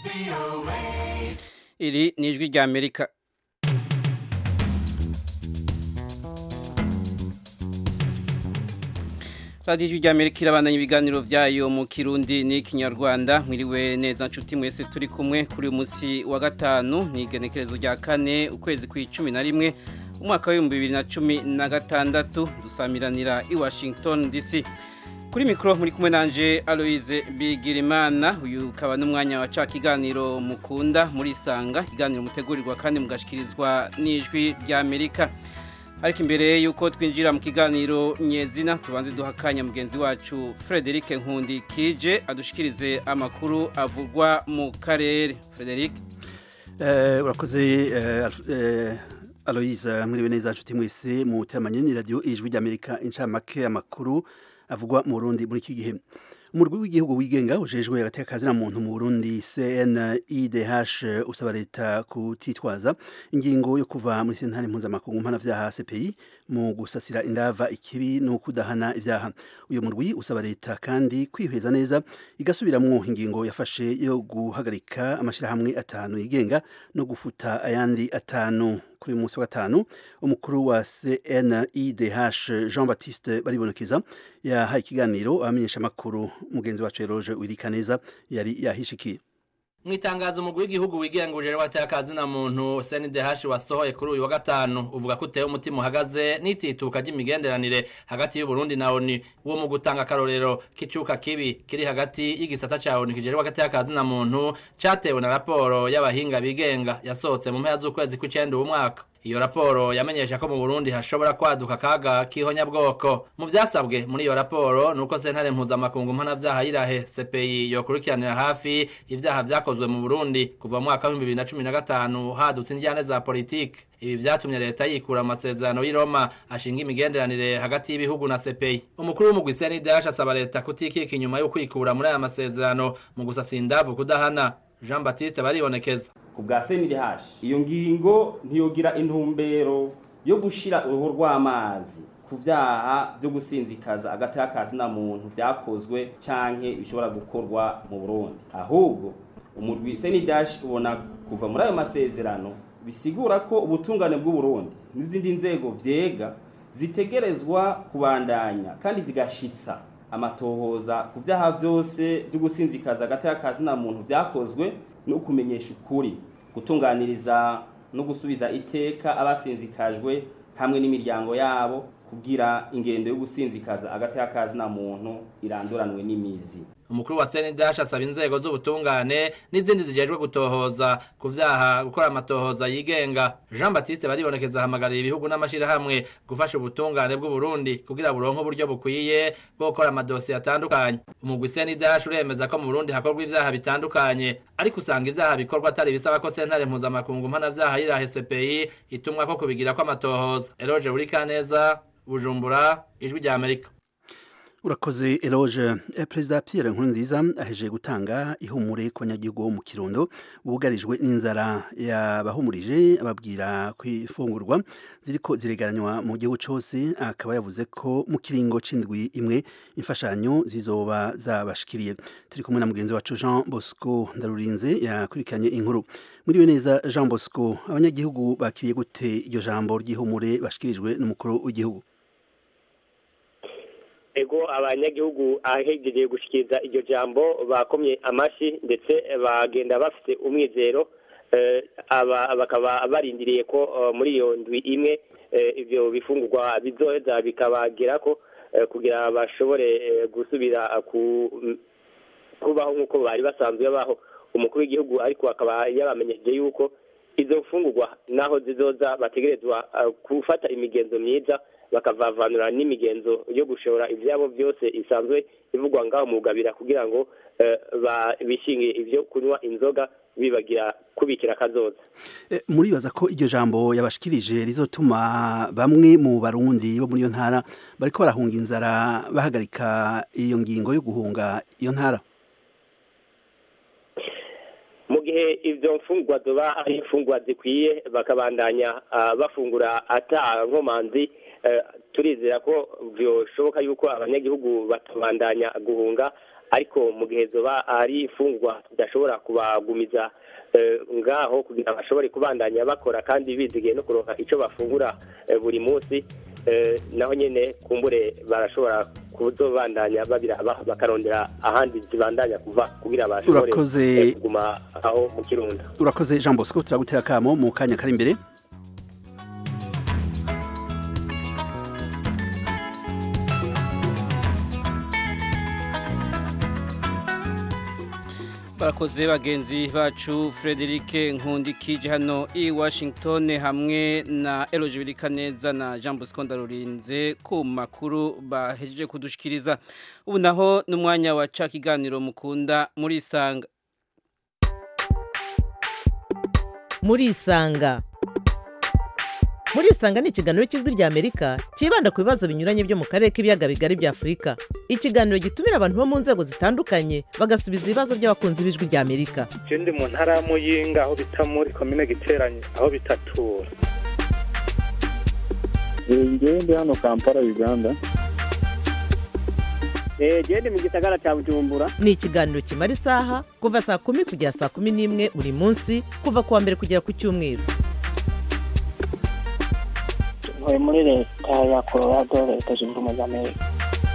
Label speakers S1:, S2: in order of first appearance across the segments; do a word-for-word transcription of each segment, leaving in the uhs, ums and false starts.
S1: Iri ni ijwi rya Amerika. Radio ijwi rya Amerika irabandanya ibiganiro vyayo mu Kirundi n'ikinyarwanda. Mwiriwe neza nshuti mwese turi kumwe kuri uyu munsi wa gatanu ni igenekerezo rya kane ukwezi kw'icumi na rimwe umwaka w'ibihumbi bibiri na cumi na gatandatu dusamiranira i Washington D C. Kuri mikro muri kumwe nanje Aloise Bigirimana, uyu ukaba n'umwanya wa ca kiganiro mukunda muri Sanga, kiganiro mutegurirwa kandi mugashikirizwa n'ijwi rya Amerika. Ariko imbere yuko twinjira mu kiganiro nyezina tubanze duhakanya mugenzi wacu Frederic Nkundi Kije adushikirize amakuru avugwa mu karere. Frederic,
S2: eh urakoze eh Aloise, muri neza nshuti mwese mu teramanye ni radio ijwi rya Amerika incamake amakuru avugwa mu Burundi muri iki gihe. Umurwi w'igihugu wigenga ujejwe agateka kazina muntu mu Burundi C N I D H usaba leta kutitwaza ingingo yo kuva muri sentare mpuzamakungu mpanavyaha C P I mu gusasira indava ikibi no kudahana ivyaha. Uyo murwi usaba leta kandi kwihweza neza igasubiramwo ingingo yafashe yo guhagarika amashirahamwe atanu yigenga no gufuta ayandi atanu. Kuri musi wa gatanu umukuru wa C N I D H Jean Baptiste Baribonekeza yahaye ikiganiro abamenyesha makuru. Mugenzi wacu Eroge Wirikaneza yari yahishikiye.
S3: Mwitangazo umugwi w'igihugu wigenguje watakazi na muntu C N I D H wasohoye kuri uyu wa gatanu uvuga ko uteye umutima uhagaze n'itituka ry'imigenderanire hagati y'u Burundi na O N U. Uwo mu gutanga karorero kicuka kibi kiri hagati y'igisata ca O N U kijeje watakazi na muntu catewe na raporo y'abahinga bigenga yasohotse mu mpera z'ukwezi kw'icenda uwo mwaka. Iyo raporo yamenyesha ko mu Burundi hashobora kwaduka kaga kihonyabwoko. Mu vyasabwe muri iyo raporo nuko sentare mpuzamakungu mpanavyaha yirahe C P I yokurikiranira hafi ivyaha vyakozwe mu Burundi kuva mu mwaka wa bibiri na cumi na gatanu hadutse indyane za politike. Ibi vyatumye leta yikura amasezerano y'i Roma ashinga imigenderanire hagati y'ibihugu na C P I. Umukuru w'umugwi C N I D H asaba leta kutikika inyuma yo kwikura muri aya masezerano mu gusasa indavu kudahana. Jean Baptiste Baribonekeza
S4: ku bwa C N I D H iyo ngingo ntiyogira intumbero yo gushira uruhu rw'amazi ku vyaha byo gusinzikaza agateka kazina muntu vyakozwe canke bishobora gukorwa mu Burundi. Ahubwo umurwi C N I D H ubona kuva muri ayo masezerano bisigura ko ubutungane bw'u Burundi n'izindi nzego vyega zitegerezwa kubandanya kandi zigashitsa amatohoza ku vyaha vyose byo gusinzikaza agateka kazina muntu vyakozwe no kumenyesha ukuri, gutunganiriza no gusubiza iteka abasinzikajwe hamwe n'imiryango yabo kugira ingendo yo gusinzikaza agateka kazina muntu iranduranwe n'imizi.
S3: Umukuru wa C N I D H asaba inzego z'ubutungane n'izindi zijejwe gutohoza ku vyaha gukora amatohoza yigenga. Jean Baptiste Baribonekeza ahamagarira ibihugu n'amashirahamwe gufasha ubutungane bw'u Burundi kugira buronke uburyo bukwiye bwo gukora amadosiye atandukanye. Umugwi C N I D H uremeza ko mu Burundi hakorwa ivyaha bitandukanye, ariko usanga ivyaha bikorwa atari bisaba ko sentare mpuzamakungu mpanavyaha yirahe C P I itumwa ko kubigira ko amatohoza. Eroge Wirikaneza, Bujumbura, ijwi rya Amerika.
S2: Urakoze Eloge. Eh, Perezida Pierre Nkurunziza aheje gutanga ihumure ku banyagihugu mu Kirundo bugarijwe n'inzara yabahumurije ababwira kwifungurwa ziriko ziregaranywa mu gihugu cyose. Akaba yavuze ko mu kiringo c'indwi imwe imfashanyo zizoba zabashikiriye. Turi kumwe na mugenzi wacu Jean Bosco Ndarurinze yakurikiranye inkuru. Muri neza Jean Bosco, abanyagihugu bakiriye gute iryo jambo ry'ihumure bashikirijwe n'umukuru w'igihugu?
S5: Ego abanyagihugu ahegereye gushikiriza iryo jambo bakomye amashi ndetse bagenda bafite umwizero aba bakaba barindiriye ko muri iyo ndwi imwe ivyo bifungurwa bizoheza bikabagera ko kugira bashobore gusubira kubaho nk'uko bari basanzwe baho. Umukuru w'igihugu ariko akaba yabamenyesheje yuko izo mfungurwa naho zizoza bategerezwa gufata imigenzo myiza bakavavanura n'imigenzo yo gushora ivyabo byose isanzwe ivugwa ngaho mu gabira kugira ngo bishinge ivyo kunywa inzoga bibagira kubikira kazoza.
S2: E, muribaza ko iryo jambo yabashikirije rizotuma bamwe mu Barundi bo muri iyo ntara bariko barahunga inzara bahagarika iyo ngingo yo guhunga iyo ntara?
S5: Mu gihe ivyo mfungwa zoba ari imfungwa zikwiye bakabandanya uh, bafungura ata nkomanzi uh, turizera ko vyoshoboka yuko abanyagihugu batabandanya guhunga ariko mu gihe zoba ari imfungwa tudashobora kubagumiza ngaho kugira bashobore kubandanya bakora kandi bizigiye no kuronka ico bafungura buri munsi, naho nyene kumbure barashobora kuzobandanya babira bakarondera ahandi zibandanya kuva kugira bashobore kuguma aho mu Kirundo.
S2: Urakoze Jean Bosco, turagutera kamo mu kanya kari imbere.
S1: Barakoze bagenzi bacu Frederic Nkundikije hano i Washington hamwe na Eloge Birikaneza na Jean Bosco Ndarurinze ku makuru bahejeje kudushikiriza. Ubu naho n'umwanya wa ca kiganiro mukunda muri Isanga.
S6: Muri Isanga. Muri Isanga ni ikiganiro cy'ijwi rya Amerika kibanda ku bibazo binyuranye byo mu karere k'ibiyaga bigari bya Afurika. Ikiganiro gitumira abantu bo mu nzego zitandukanye bagasubiza ibibazo by'abakunzi b'ijwi rya Amerika.
S7: Je ndi mu ntara ya Muyinga aho bita muri commune Giteranye aho bitatura.
S8: Ngiye ndi hano Kampala Uganda.
S9: Eh je ndi mu gisagara cya Bujumbura.
S6: Ni ikiganiro kimara isaha kuva saa kumi kugera saa kumi n'imwe buri munsi kuva kuwa mbere kugera ku cyumweru.
S10: Ntuye muri leta ya Colorado, leta zunze ubumwe za Amerika.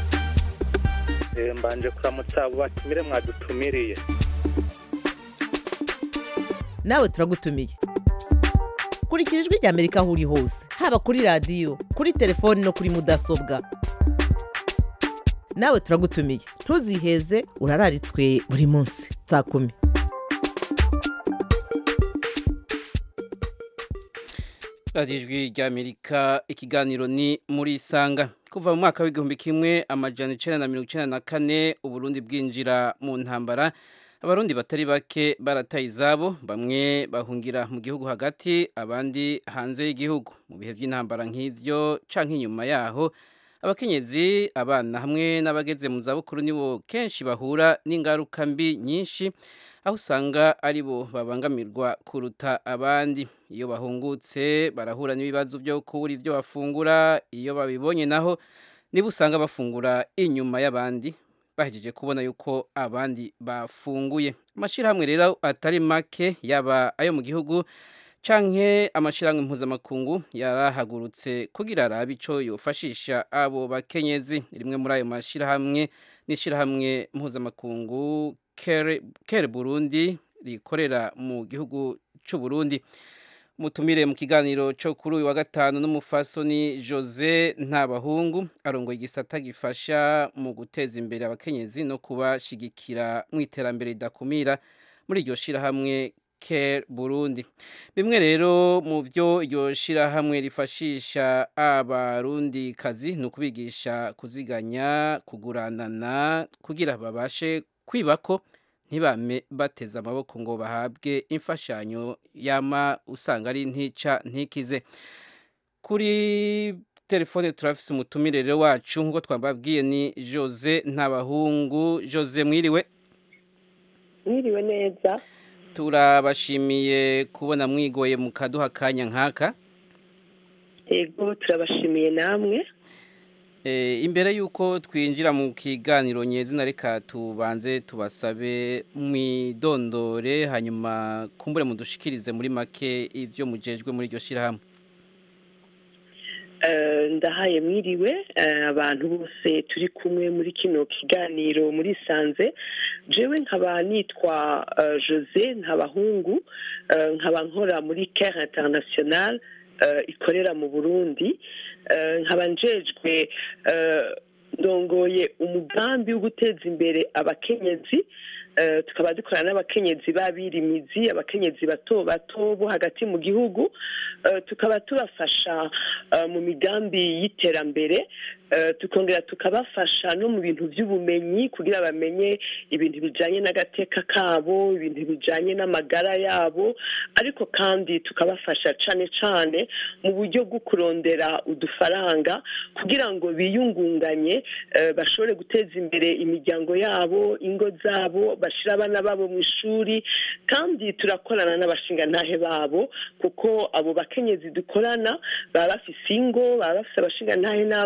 S7: Mbanje kuramutsa abo batumire mwadutumiriye.
S6: Nawe turagutumiye. Kurikira ijwi rya Amerika aho uri hose, haba kuri radio, kuri telefone no kuri mudasobwa. Nawe turagutumiye. Ntuziheze, urararitswe buri munsi saa kumi.
S1: Radijwi rya Amerika, ikiganiro ni muri Isanga. Kuva mu mwaka w'igihumbi kimwe amajana icenda na mirongo icenda na kane Uburundi bwinjira mu ntambara, abarundi batari bake barataye izabo, bamwe bahungira mu gihugu hagati, abandi hanze y'igihugu. Mu bihe by'intambara nk'ivyo canke inyuma yaho, abakenyezi, abana hamwe n'abageze mu zabukuru nibo kenshi bahura n'ingaruka mbi nyinshi, aho usanga ari bo babangamirwa kuruta abandi. Iyo bahungutse barahura n'ibibazo byo kubura ibyo bafungura, iyo babibonye naho nibo usanga bafungura inyuma y'abandi bahejeje kubona yuko abandi bafunguye. Amashirahamwe rero atari make yaba ayo mu gihugu canke amashirahamwe mpuzamakungu yarahagurutse kugira arabe ico yofashisha abo bakenyezi. Rimwe muri ayo mashirahamwe n'ishirahamwe mpuzamakungu Care Burundi rikorera mu gihugu c'u Burundi. Mutumire mu kiganiro cyo kuri uyu wa gatanu n'umufasoni Jose Ntabahungu arongoye igisata gifasha mu guteza imbere abakenyezi no kubashigikira mu iterambere ridakumira muri iryo shirahamwe Care Burundi. Bimwe rero mu byo iryo shirahamwe rifashisha abarundi kazi no kubigisha kuziganya, kuguranana kugira babashe kwibako ntibame bateza amaboko ngo bahabwe imfashanyo yama usanga ari ntica ntikize. Kuri telefone turafise umutumire rero wacu ngo twababwiye ni Jose Ntabahungu. Jose mwiriwe?
S11: Mwiriwe neza.
S1: Turabashimiye kubona mwigoye mu kaduha kanya nkaka.
S11: Ego turabashimiye namwe.
S1: E, imbere yuko twinjira mu kiganiro nyezina reka tubanze tubasabe mwidondore hanyuma kumbure mudushikirize muri make ivyo mujejwe muri iryo shirahamwe.
S11: Uh, ndahaye mwiriwe uh, abantu bose turi kumwe muri kino kiganiro muri Sanze. Jewe nkaba nitwa uh, Jose Ntabahungu, uh, nkaba nkora muri Care International uh, ikorera mu Burundi. Uh, nkaba njejwe uh, ndongoye umugambi wo guteza imbere abakenyezi. Uh, tukaba dukorana n'abakenyezi babirimizi, abakenyezi bato bato bo hagati mu gihugu. Uh, tukaba tubafasha uh, mu migambi y'iterambere, uh, tukongera tukabafasha no mu bintu by'ubumenyi kugira bamenye ibintu bijanye n'agateka kabo, ibintu bijanye n'amagara yabo, ariko kandi tukabafasha cane cane mu buryo bwo kurondera udufaranga kugira ngo biyungunganye, uh, bashobore guteza imbere imiryango yabo, ingo zabo, bashira abana babo mu ishuri. Kandi turakorana n'abashinga ntahe babo kuko abo bakenyezi dukorana baba bafise ingo, baba bafise abashinga ntahe n'abana,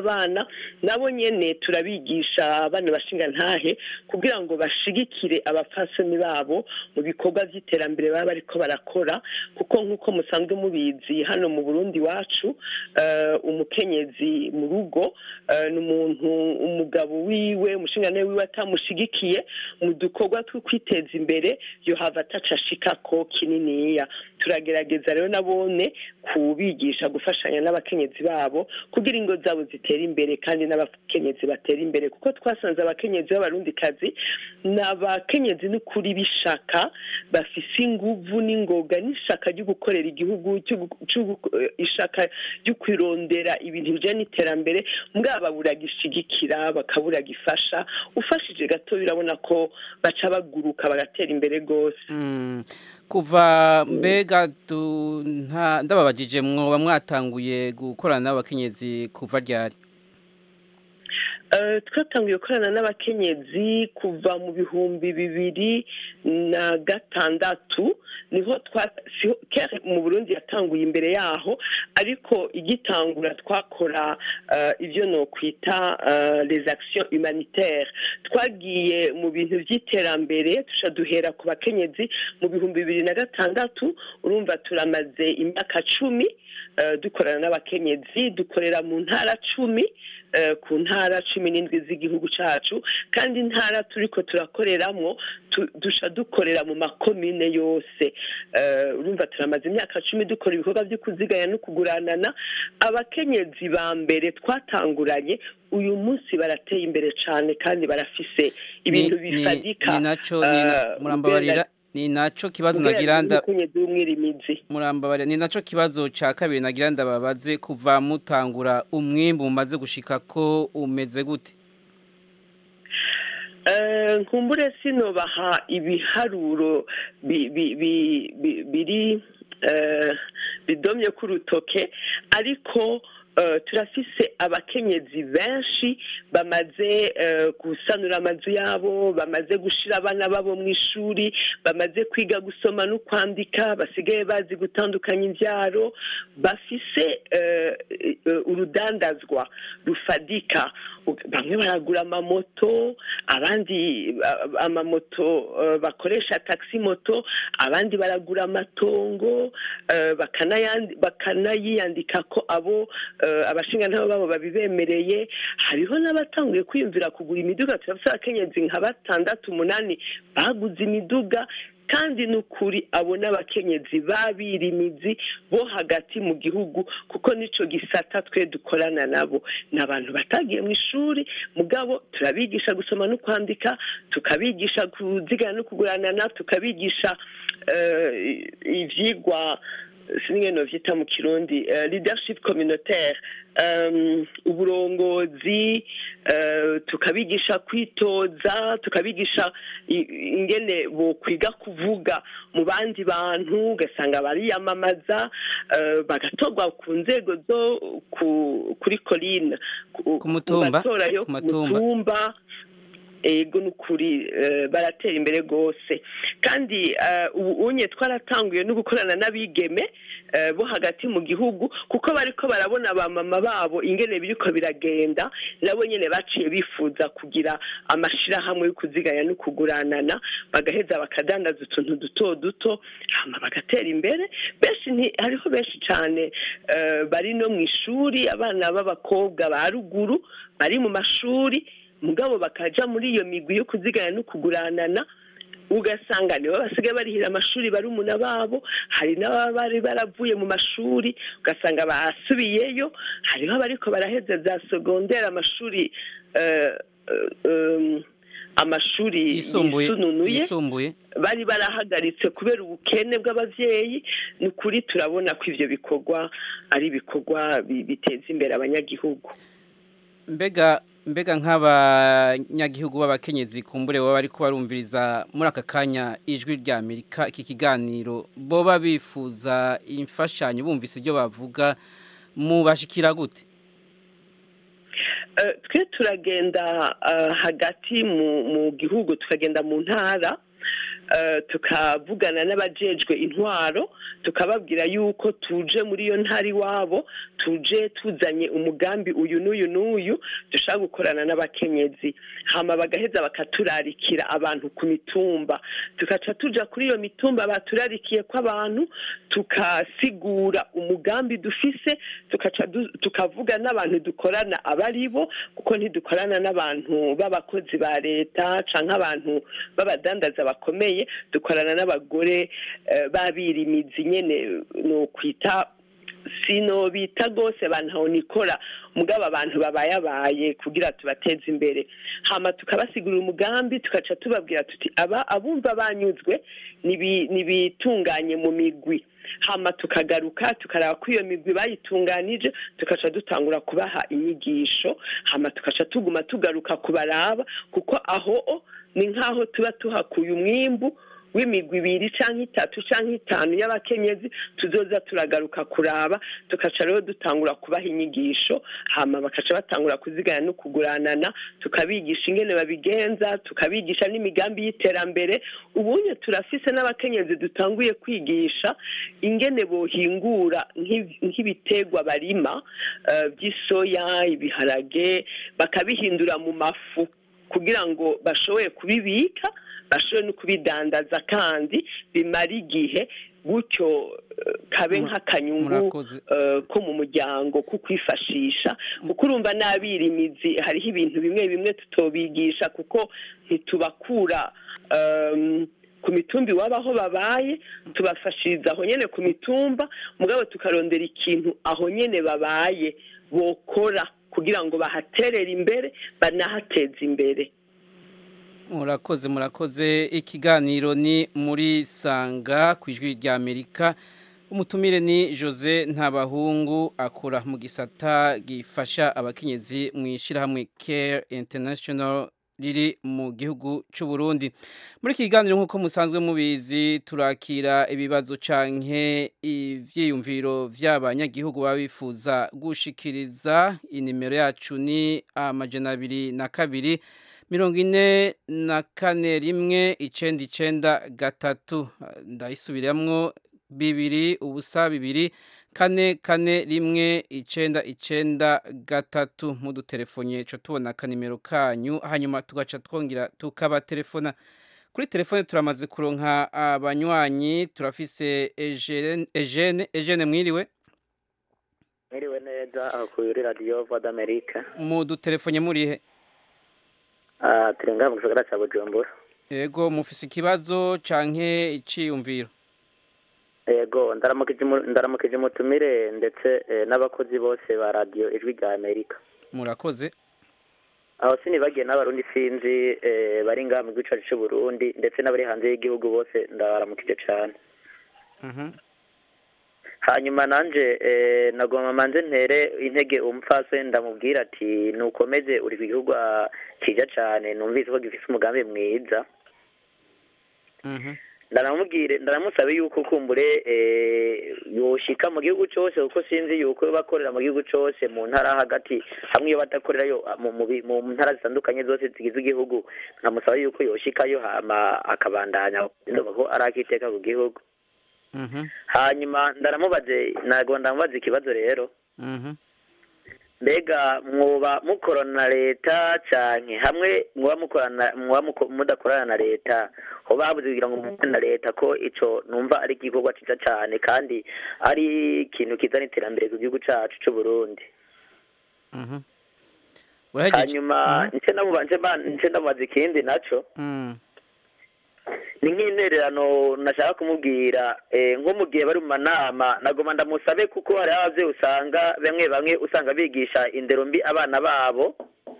S11: nabo nyene turabigisha bana bashinga ntahe kugira ngo bashigikire abafasoni babo mu bikorwa by'iterambere baba bariko barakora kuko nk'uko musanzwe mubizi hano mu Burundi wacu uh, umukenyezi mu rugo uh, n'umuntu umugabo wiwe umushinga nawe wiwe atamushigikiye mu dukorwa two kwiteza imbere yo hava atacashikako kininiya turagerageza rero nabone kubigisha gufashanya n'abakenyezi babo kugira ingo zabo zitera imbere kandi n'abakenyezi batera imbere kuko twasanze abakenyezi b'abarundi kazi n'abakenyezi n'ukuri bishaka bafise inguvu n'ingoga n'ishaka ryo gukorera igihugu ishaka ryo kwirondera ibintu bijanye n'iterambere mbwa buragishigikira bakabura gifasha ufashije gato birabona ko baca baguruka bagatera imbere gose
S1: mm. kuva mbega ndababajije mwoba mwatanguye gukorana n'abakenyezi kuva ryari
S11: twatangiye gukorana n'abakenyezi kuva mu bihumbi bibiri na gatandatu niho mu Burundi yatanguye imbere yaho ariko igitangura twakora ibyo no kwita les actions humanitaires twagiye mu bintu by'iterambere tusha duhera ku bakenyezi mu bihumbi bibiri na gatandatu urumva turamaze imyaka cumi dukorana n'abakenyezi dukorera mu ntara cumi ku ntara cumi n'indwi z'igihugu cacu kandi intara turiko turakoreramwo dusha dukorera mu makomine yose urumva turamaze imyaka cumi dukora ibikorwa byo kuziganya no kuguranana abakenyezi ba mbere twatanguranye uyu munsi barateye imbere cyane kandi barafise ibintu bifadika
S1: ni naco murambabarira ni naco kibazo nagiranda murambabarira ni naco kibazo ca kabiri nagiranda babaze kuva mutangura umwimbu mumaze gushika ko umeze gute
S11: nkumbure sino baha ibiharuro biri bidomye ku rutoke ariko turafise abakenyezi benshi bamaze gusanura amazu yabo bamaze gushira abana babo mu ishuri bamaze kwiga gusoma no kwandika basigaye bazi gutandukanya imbyaro bafise urudandazwa rufadika bamwe baragura amamoto abandi amamoto bakoresha taxi moto abandi baragura amatongo bakanayiyandika ko abo abashinga ntabo babo babibemereye hariho n'abatanguye kwiyumvira kugura imiduga turafise abakenyezi nka batandatu umunani baguze imiduga kandi nukuri abo n'abakenyezi babirimizi bo hagati mu gihugu kuko nico gisata twe dukorana nabo n'abantu batagiye mu ishuri mugabo turabigisha gusoma no kwandika tukabigisha kuzigana no kuguranana tukabigisha ivyigwa sinige no vyita mu kirundi uh, leadership communautaire um, uburongozi uh, tukabigisha kwitoza tukabigisha ingene bo kwiga kuvuga mu bandi bantu ugasanga bariyamamaza uh, bagatogwa ku nzego zo ku, kuri Colline
S1: ku mutumba
S11: ku mutumba ego nukuri baratera imbere gose kandi ubu unye twaratanguye no gukorana n'abigeme bo hagati mu gihugu kuko bariko barabona abamama babo ingene biriko biragenda nabo nyene baciye bifuza kugira amashira hamwe yo kuziganya no kuguranana bagaheza bakadandaza utuntu duto duto hama bagatera imbere benshi hariho benshi cyane bari no mu ishuri abana b'abakobwa ba ruguru bari mu mashuri mugabo bakaja muri iyo migwi yo kuziganya no kuguranana ugasanga nibo basigaye barihira amashuri barumuna babo hari n'abari baravuye mu mashuri ugasanga basubiyeyo hariho abariko baraheza za secondaire amashuri uh, um, amashuri
S1: yisumbuye
S11: bari barahagaritse kubera ubukene bw'abavyeyi nukuri turabona ko ivyo bikorwa ari bikorwa biteza imbere abanyagihugu
S1: mbega mbega nk'abanyagihugu b'abakenyezi kumbure baba bariko barumviriza muri aka kanya ijwi rya Amerika iki kiganiro boba bifuza imfashanyo bumvise ibyo bavuga mu bashikira gute
S11: uh, twe turagenda uh, hagati mu, mu gihugu tukagenda mu ntara tukavugana n'abajejwe intwaro tukababwira yuko tuje muri iyo ntara iwabo tuje tuzanye umugambi uyu n'uyu n'uyu dushaka gukorana n'abakenyezi hama bagaheza bakaturarikira abantu ku mitumba tukaca tuja kuri iyo mitumba baturarikiye ko abantu tukasigura umugambi dufise tukaca tukavuga n'abantu dukorana abaribo kuko ntidukorana n'abantu b'abakozi ba leta canke abantu b'abadandaza bakomeye dukorana n'abagore babirimizi nyene no kwita sino bita gose bantu nikora mugaba abantu babayabaye kugira tubateze imbere hama tukabasigurira umugambi tukaca tubabwira tuti aba abumva banyuzwe nibitunganye mu migwi hama tukagaruka tukaraba ko iyo migwi bayitunganije tukaca dutangura kubaha inyigisho hama tukaca tuguma tugaruka kubaraba kuko aho ni nkaho tuba tuhakuye umwimbu w'imigwi ibiri canke itatu canke itanu y'abakenyezi tuzoza turagaruka kuraba tukaca rero dutangura kubaha inyigisho hama bakaca batangura kuzigana no kuguranana tukabigisha ingene babigenza tukabigisha n'imigambi y'iterambere ubunye turafise n'abakenyezi dutanguye kwigisha ingene bohingura nk'ibitegwa barima by'isoya ibiharage bakabihindura mu mafu kugira ngo bashoboye kubibika bashobore no kubidandaza kandi bimara igihe gutyo kabe nk'akanyungu ko mu muryango ko kwifashisha kuko urumva n'abirimizi hariho ibintu bimwe bimwe tutobigisha kuko ntitubakura ku mitumba iwabo aho babaye tubafashiriza aho nyene ku mitumba mugabo tukarondera ikintu aho nyene babaye bokora kugira ngo bahaterere imbere banahateze imbere.
S1: murakoze murakoze ikiganiro ni muri sanga ku ijwi rya Amerika umutumire ni Jose Ntabahungu akora mu gisata gifasha abakenyezi mu ishirahamwe Care International riri mu gihugu cy'u Burundi muri iki kiganiro nk'uko musanzwe mubizi turakira ibibazo canke ivyiyumviro vy'abanyagihugu babifuza gushikiriza inimero yacu ni amajana abiri na kabiri mirongo ine na kane rimwe icenda icenda gatatu ndayisubiramwo bibiri ubusa bibiri kane kane rimwe icenda icenda gatatu mu dutelefone cyo tubona akanimero kanyu hanyuma tugaca twongera tukabatelefona kuri telefone turamaze kuronka abanywanyi turafise Eugene Eugene Eugene mwiriwe
S12: mwiriwe neza kuri radio Voix d'Amerique
S1: mu dutelefone murihe
S12: Ah, turenga mu gisagara cya Bujumbura.
S1: Yego mufise ikibazo canke iciyumviro.
S12: Yego ndaramukije ndaramukije mutumire ndetse eh, n'abakozi bose ba radio Ijwi rya Amerika.
S1: Murakoze.
S12: Aho sinibagiye n'abarundi sinzi eh, bari ngaha mu gice cy'u Burundi ndetse n'abari hanze y'igihugu bose ndaramukije cyane.
S1: Mhm.
S12: Hanyuma nanje eh, nagoma manze ntere intege umfase ndamubwira ati nukomeze uri ku gihugu kija cyane numvise ko gifise umugambi mwiza.
S1: Mhm.
S12: Ndaramubwire ndaramusabe yuko kumbure eh, yoshika mu gihugu cyose kuko sinzi yuko bakorera mu gihugu cyose mu ntara hagati hamwe iyo batakorera yo mu ntara zitandukanye zose zigize igihugu nkamusaba yuko yoshikayo hama akabandanya ko arakiteka ku gihugu.
S1: Mhm.
S12: Hanyuma ndaramubaze nago ndamubaze ikibazo rero.
S1: Mhm.
S12: Mbega mwoba mukorana na leta cyane hamwe mwoba mukorana mwoba mudakorana na leta ho babuze kugira ngo mukore na leta ko ico numva ari igikorwa ciza cyane kandi ari ikintu kizana iterambere ku gihugu cyacu cy'u Burundi.
S1: Mhm.
S12: Hanyuma nce nabubanje nce ndamubaze ikindi naco.
S1: Mhm.
S12: Ni nk'intererano nashaka kumubwira nko mu gihe bari mu manama nagoma ndamusabe kuko hari abavyeyi usanga bamwe bamwe usanga bigisha indero mbi abana babo.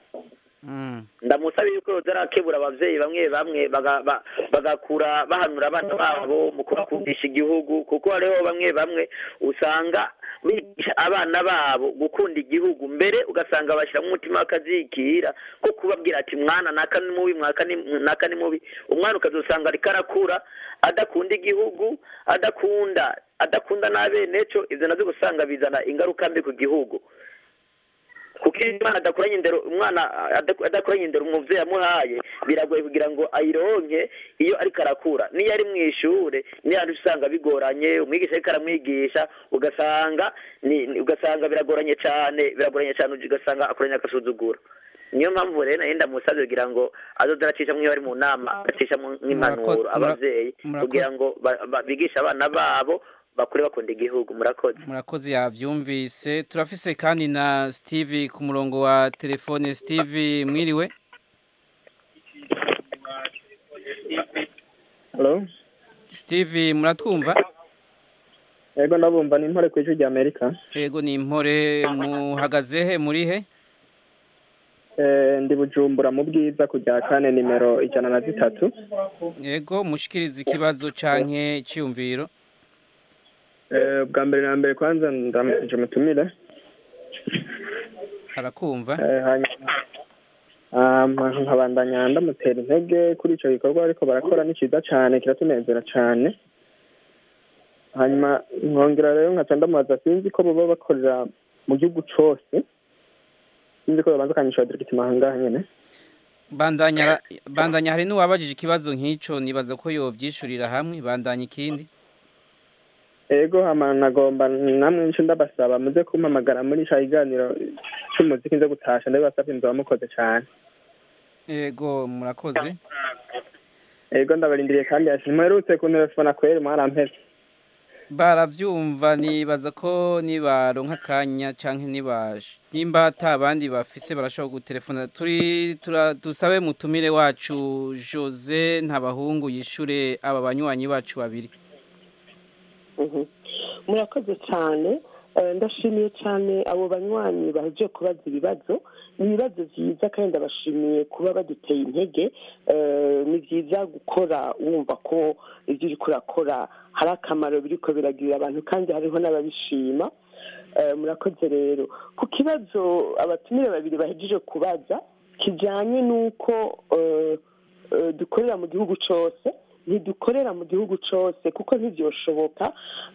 S12: Ndamusabe yuko zarakebura abavyeyi bamwe bamwe bagakura bahanura abana babo mu kubakundisha igihugu kuko hariho bamwe bamwe usanga bigisha abana babo gukunda igihugu mbere ugasanga bashira mu mutima akazikira ko kubabwira ati mwana naka ni mubi mwaka ni naka ni mubi umwana ukazosanga ari karakura adakunda igihugu adakunda adakunda nabe neco ivyo nazo gusanga bizana ingaruka mbi ku gihugu. kuko iyo umwana adakoranye indero umwana adakoranye indero umuvyeyi yamuhaye biragoye kugira ngo ayironke iyo ariko arakura niyo ari mu ishure niyo ari usanga bigoranye umwigisha ariko aramwigisha ugasanga ugasanga biragoranye cyane biragoranye cyane ugasanga akoranye agasuzuguro niyo mpamvu rero nenda musabye kugira ngo azodaracisha mwe bari mu nama acisha nk'impanuro abavyeyi kugira ngo bigisha abana babo bakure bakunda igihugu. Murakoze
S1: murakoze yavyumvise. Turafise kandi na Steve ku murongo wa telefone. Steve mwiriwe?
S13: Hello
S1: Steve muratwumva?
S13: Yego ndabumva. Ni Impore kw'ijwi rya Amerika.
S1: Yego ni Impore. Muhagaze he muri he?
S13: Eh ndi Bujumbura mu Bwiza kujya kane nimero ijana na zitatu.
S1: Yego mushikiriza ikibazo canke cyumviro.
S13: Eh bwa mbere na mbere kwanza ndamuje mutumire.
S1: Arakumva?
S13: Eh hanyuma um nkabandanya ndamutera intege kuri ico gikorwa ariko barakora ni ciza cyane kiratunezera cyane. Hanyuma nkongera rero nkaca ndamubaza sinzi ko baba bakorera mu gihugu cose. Sinzi ko babanza kanyisha direct mahanga nyene.
S1: Bandanya bandanya hari n'uwabajije ikibazo nk'ico nibaza ko yovyishurira hamwe bandanya ikindi.
S13: Ego hama nagomba namwe nce ndabasaba muze kumpamagara muri ca iganiro cy'umuziki nze gutasha ndabasabye nzo bamukoze cyane.
S1: Ego murakoze.
S13: Ego ndabarindiriye kandi yashimwerutse ku telefone kwere mwarampeze.
S1: Baravyumva nibaza ko nibaronka kanya canke nibaje nimba atabandi bafise barashobora gutelefona turi dusabe mutumire wacu Jose Ntabahungu yishure aba banywanyi bacu babiri.
S11: Murakoze cyane ndashimiye cyane abo banywanyi baje kubaza ibibazo ni ibibazo byiza kandi ndabashimiye kuba baduteye intege ni byiza gukora wumva ko ibyo uri kurakora hari akamaro biriko biragirira abantu kandi hariho n'ababishima. Murakoze rero ku kibazo abatumire babiri bahejeje kubaza kijanye n'uko dukorera mu gihugu cyose ntidukorera mu gihugu cyose kuko ntibyoshoboka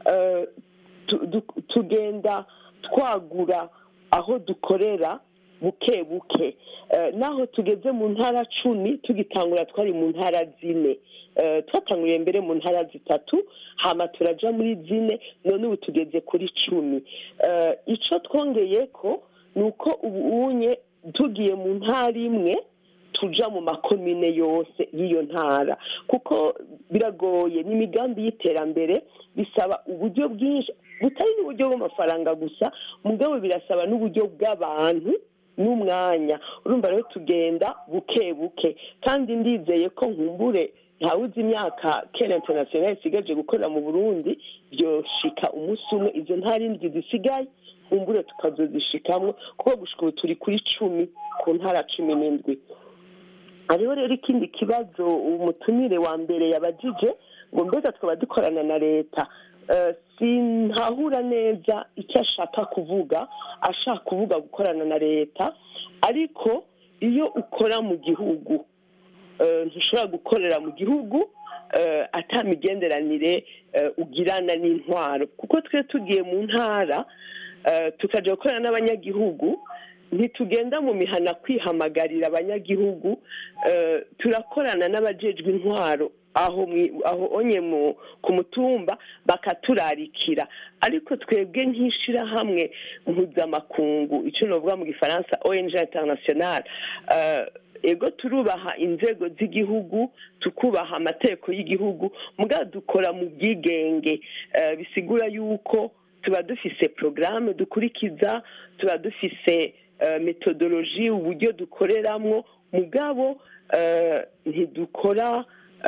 S11: tugenda twagura aho dukorera buke buke naho tugeze mu ntara cumi tugitangura twari mu ntara zine twatanguriye mbere mu ntara zitatu hama turaja muri zine none ubu tugeze kuri cumi. Ico twongeye ko nuko ubu unye tugiye mu ntara imwe tuja mu makomine yose y'iyo ntara kuko biragoye n'imigambi y'iterambere bisaba uburyo bwinshi butari n'uburyo bw'amafaranga gusa mugabo birasaba n'uburyo bw'abantu n'umwanya. Urumva rero tugenda buke buke kandi ndizeye ko nkumbure ntawuzi imyaka Kenya International isigaje gukorera mu Burundi byoshika umunsi umwe izo ntara indwi zisigaye nkumbure tukazozishikamwo kuko gushika ubu turi kuri cumi ku ntara cumi n'indwi. Hariho rero ikindi kibazo umutumire wa mbere yabajije ngo mbega twaba dukorana na leta. Sintahura neza icyo ashaka kuvuga ashaka kuvuga gukorana na leta ariko iyo ukora mu gihugu ntushobora gukorera mu gihugu atamigenderanire ugirana n'intwaro kuko twe tugiye mu ntara tukaja gukorana n'abanyagihugu ntitugenda mu mihana kwihamagarira abanyagihugu turakorana n'abajejwe intwaro aho aho onye mu ku mutumba bakaturarikira ariko twebwe nkishira hamwe mpuzamakungu ico novuga mu gifaransa O N G international ego turubaha inzego z'igihugu tukubaha amateko y'igihugu muga dukora mu bwigenge bisigura yuko tuba dufise programme dukurikiza tuba dufise metodologie uburyo dukoreramwo mugabo ntidukora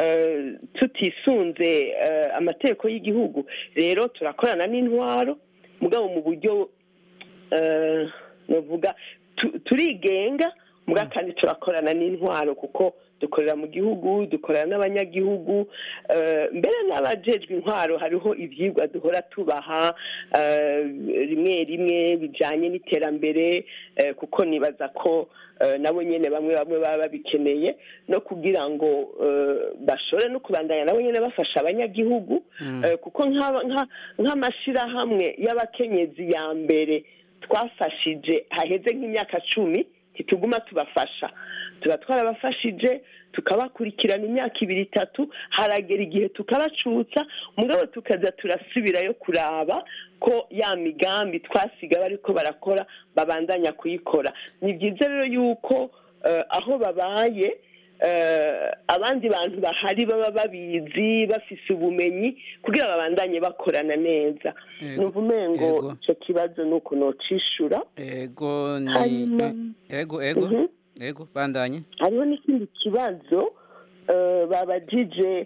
S11: tutisunze amateko y'igihugu rero turakorana n'intwaro mugabo mu buryo novuga turigenga muga kandi turakorana n'intwaro kuko dukorera mu gihugu dukorana n'abanyagihugu mbere n'abajejwe intwaro hariho ivyigwa duhora tubaha rimwe rimwe bijanye n'iterambere kuko nibaza ko nabo nyene bamwe bamwe baba babikeneye no kugira ngo bashore no kubandanya nabo nyene bafasha abanyagihugu kuko nk'amashirahamwe y'abakenyezi ya mbere twafashije haheze nk'imyaka cumi ntituguma tubafasha tuba twarabafashije tukabakurikirana imyaka ibiri itatu haragera igihe tukabacutsa mugabo tukaza turasubirayo kuraba ko ya migambi twasiga bariko barakora babandanya kuyikora ni byiza rero yuko aho babaye abandi bantu bahari baba babizi bafise ubumenyi kugira babandanye bakorana neza numva umengo icyo kibazo ni uko nocishura
S1: ego ni ego ego ego bandanye
S11: hariho n'ikindi kibazo babajije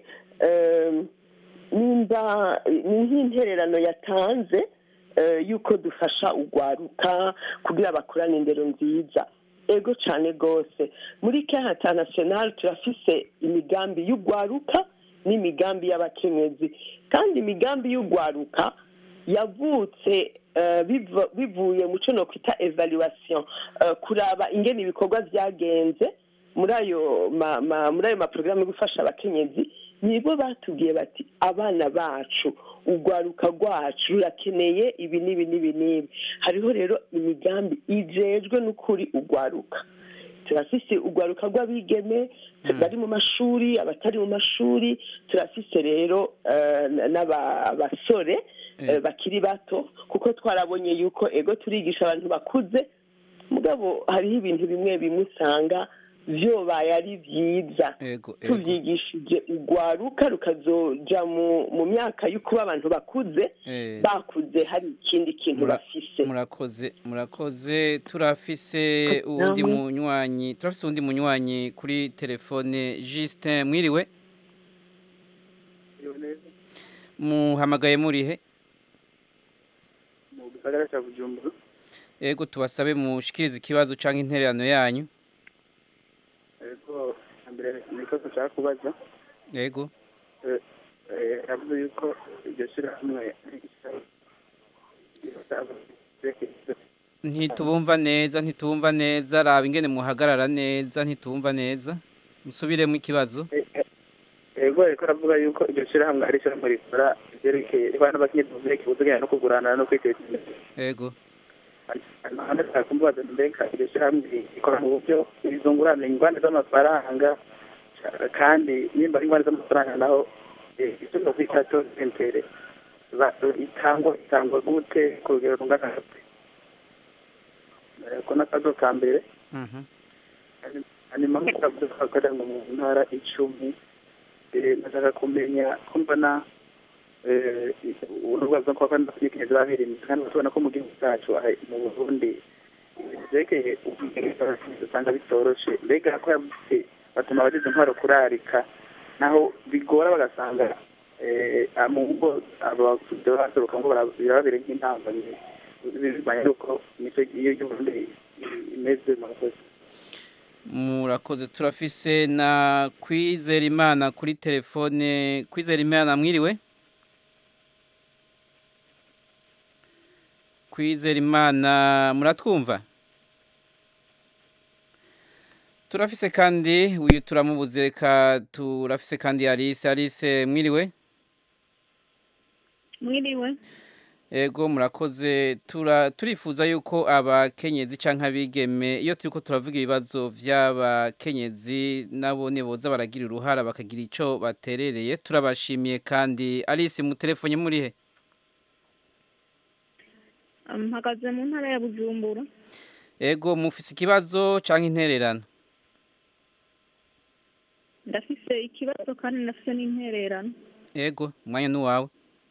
S11: nimba ni nk'intererano yatanze yuko dufasha ugwaruka kugira bakorane indero nziza ego cyane rwose muri Care International turafise imigambi y'ugwaruka n'imigambi y'abakenyezi kandi imigambi y'ugwaruka yavutse bivuye mu cyo no kwita evaluation kuraba ingene ibikorwa byagenze muri ayo muri ayo maporogaramu yo gufasha abakenyezi nibo batubwiye bati abana bacu ugwaruka rwacu rurakeneye ibi n'ibi n'ibi n'ibi hariho rero imigambi ijejwe n'ukuri ugwaruka turafise ugwaruka rw'abigeme bari mu mashuri abatari mu mashuri turafise rero n'abasore bakiri bato kuko twarabonye yuko ego turigisha abantu bakuze mugabo hariho ibintu bimwe bimwe usanga vyobaye ari vyiza tuvyigishije ugwaruka rukazoja mu myaka y'ukuba abantu bakuze bakuze hari ikindi kintu bafise
S1: murakoze murakoze turafise uwundi munywanyi turafise uwundi munywanyi kuri telefone Justin mwiriwe muhamagaye murihe
S14: mu gisagara cya Bujumbura
S1: yego tubasabe mushikirize ikibazo canke intererano yanyu
S14: ego mbere niko nshaka kubaza
S1: yego
S14: eh eh yavuze yuko iryo shirahamwe
S1: ntitubumva neza ntitubumva neza raba ingene muhagarara neza ntitubumva neza musubiremo ikibazo
S14: ego ariko aravuga yuko iryo shirahamwe ari shirahamwe rikora ivyerekeye abantu bakeneye kuvureka ubuziganya no kugurana no kwiteza imbere
S1: yego
S14: hano twakumbuza mbega iryo shirahamwe rikora mu buryo bizungurana ingwande z'amafaranga kandi nimba ari ingwande z'amafaranga naho icyo no kwita to imbere itangwa itangwa gute ku rugero rungana gute ko n'akazo ka mbere hanyuma mukavuga ko akorera mu ntara icumi nashaka kumenya ko mbona urwazo ko kandi bakikeneza babirinze kandi tubona ko mu gihugu cyacu mu Burundi zekeye ubwigenge usanga bitoroshe mbega ko yavuze batuma abagize intwaro kurarika naho bigora bagasanga mu ngo abasuruka ngo birababere nk'intambwe bimanye uko nicyo iyo y'Uburundi imeze murakoze
S1: murakoze turafise na Kwizera Imana kuri telefone Kwizera Imana mwiriwe Kwizera Imana muratwumva turafise kandi uyu turamubuze ka turafise kandi Alice Alice mwiriwe
S15: mwiriwe
S1: ego murakoze tura turifuza yuko abakenyezi canke abigeme iyo turiko turavuga ibibazo vy'abakenyezi nabo neboza baragira uruhara bakagira ico baterereye turabashimiye kandi Alice mu telefone muri he
S15: mpagaze mu ntara ya Bujumbura
S1: ego mufise ikibazo canke intererano
S15: ndafise ikibazo kandi ndafise n'intererano
S1: ego umwanya n'uwawe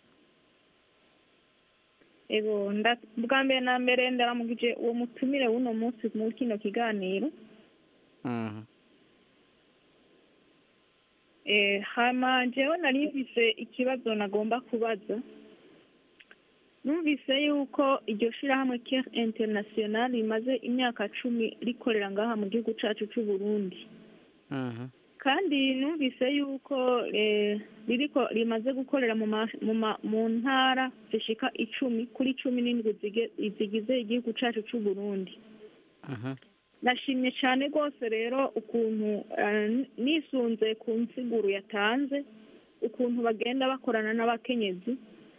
S15: ego bwa mbere na mbere ndaramugije uwo mutumire w'uno munsi muri kino kiganiro hama jewe nari mvise ikibazo nagomba kubaza numvise yuko iryo shirahamwe Care International rimaze imyaka cumi rikorera ngaha mu gihugu cacu c'u Burundi kandi numvise yuko ririko rimaze gukorera mu ntara zishika icumi kuri cumi n'indwi zigize igihugu cacu c'u Burundi nashimye cyane rwose rero ukuntu nisunze ku nsiguro yatanze ukuntu bagenda bakorana n'abakenyezi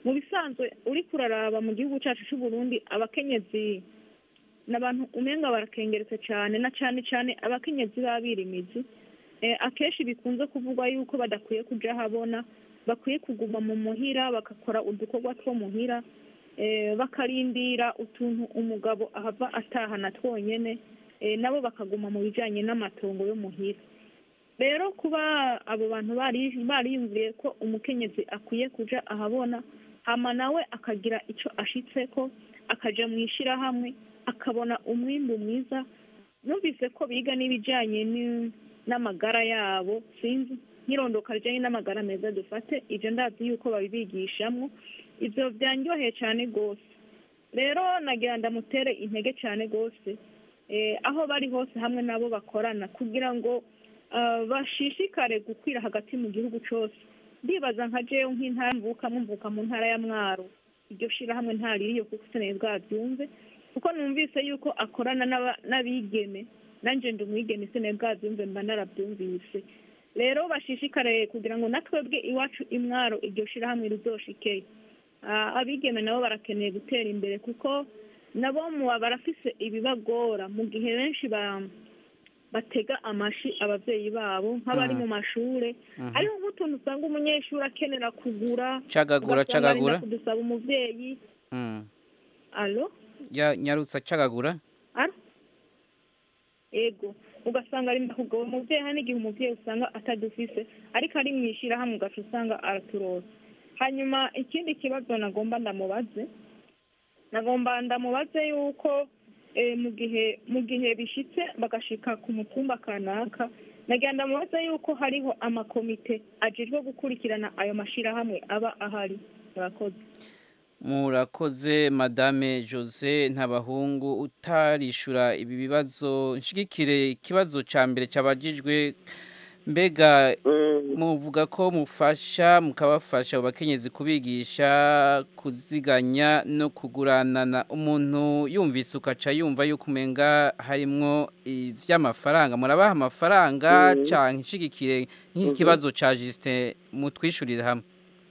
S15: mu bisanzwe uri kuraraba mu gihugu cyacu cy'u Burundi abakenyezi n'abantu umenga barakengeretse cyane na cyane cyane abakenyezi babirimizi eh, akenshi bikunze kuvugwa yuko badakwiye kuja habona bakwiye kuguma mu muhira bakakora udukorwa two muhira eh, bakarindira utuntu umugabo ahava atahana twonyene eh, nabo bakaguma mu bijanye n'amatongo yo muhira. Rero kuba abo bantu bari bariyumviye ko umukenyezi akwiye kuja ahabona hama nawe akagira ico ashitseko akaja mu ishirahamwe akabona umwimbu mwiza, numvise ko biga n'ibijanye n'amagara yabo, sinzi nkirondoka rijanye n'amagara meza dufate ivyo ndazi yuko babibigishamwo, ivyo vyanyoheye cane gose. Rero nagira ndamutere intege cane gose eh, aho bari hose hamwe nabo bakorana kugira ngo uh, bashishikare gukwira hagati mu gihugu cose. Ndibaza nka jewe nk'intara mvuka mvuka mu ntara ya Mwaro, iryo shira hamwe ntaririyo kuko seneye bwavyumve kuko numvise yuko akorana n'abigeme nanje ndi umwigeme seneye bwavyumve mba narabyumvise. Rero bashishikare kugira ngo natwebwe iwacu imwaro iryo shira hamwe rizoshikeye. Uh, abigeme nabo barakeneye gutera imbere kuko nabo mu barafise ibibagora mu gihe benshi ba batega amashi abavyeyi babo nk'abari mu mashure ariho nk'utuntu usanga umunyeshuri akenera kugura
S1: cagagura cagagura
S15: kudusaba umuvyeyi
S1: mm.
S15: Allo
S1: ya nyarutsa cagagura
S15: Allo ego ugasanga ari ndakugora umuvyeyi hani gihe umuvyeyi usanga atadufise ariko ari mwishira hamwe gacu usanga araturoza. Hanyuma ikindi kibazo nagomba ndamubaze nagomba ndamubaze yuko e, mu gihe mu gihe bishitse bagashika ku mutumba kanaka nagenda mubaze yuko hariho amakomite ajejwe gukurikirana ayo mashira hamwe aba ahari. Murakoze.
S1: Murakoze Madame Jose Ntabahungu, utarishura ibi bibazo nshigikire ikibazo ca mbere cyabajijwe, mbega muvuga ko mufasha mukabafasha abakenyezi kubigisha kuziganya no kuguranana. Umuntu yumvise ukaca yumva yuko umenga harimwo ivy'amafaranga, murabaha amafaranga mm. canke nshigikire nk'ikibazo mm -hmm. ca Justin mutwishurira hamwe.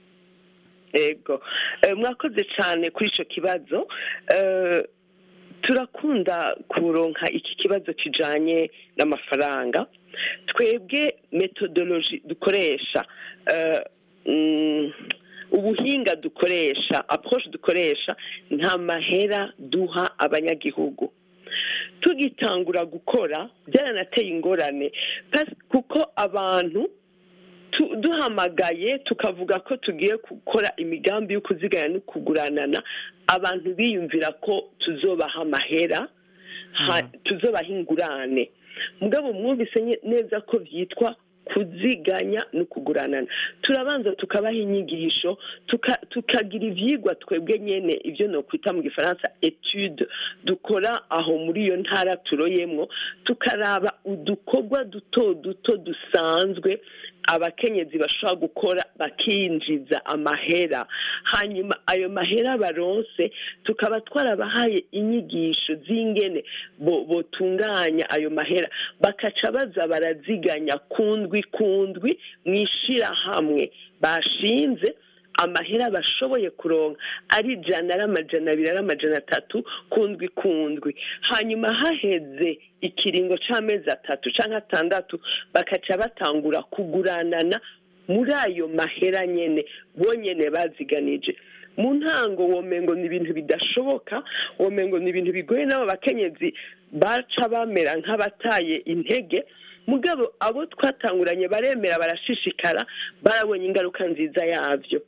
S11: Ego e, mwakoze cyane kuri ico kibazo. e, turakunda kuronka iki kibazo kijanye n'amafaranga. Twebwe methodology dukoresha uh, mm, ubuhinga dukoresha approche dukoresha nta mahera duha abanyagihugu. Tugitangura gukora byaranateye ingorane kuko abantu tu, duhamagaye tukavuga ko tugiye gukora imigambi yo kuziganya no kuguranana, abantu biyumvira ko tuzobaha amahera ha, tuzobaha ingurane. Mugabo mwumvise neza ko vyitwa kuziganya no kuguranana. Turabanza tukabaha inyigisho tukagira tuka ivyigwa twebwe nyene ivyo no kwita mu gifaransa etude dukora aho muri iyo ntara turoyemwo, tukaraba udukorwa duto duto dusanzwe abakenyezi bashobora gukora bakinjiza amahera. Hanyuma ayo mahera baronse tukaba twarabahaye inyigisho z'ingene bo botunganya ayo mahera, bakaca baza baraziganya kundwi kundwi mwishira hamwe bashinze. Amahera bashoboye kuronka ari jana ari amajana abiri ari amajana atatu kundwi kundwi. Hanyuma haheze ikiringo c'amezi atatu canke atandatu bakaca batangura kuguranana muri ayo mahera nyene bonyene baziganije. Mu ntango womengo ni ibintu bidashoboka, womengo ni ibintu bigoye, n'abo bakenyezi baca bamera nk'abataye intege. Mugabo abo twatanguranye baremera barashishikara, barabonye ingaruka nziza yavyo.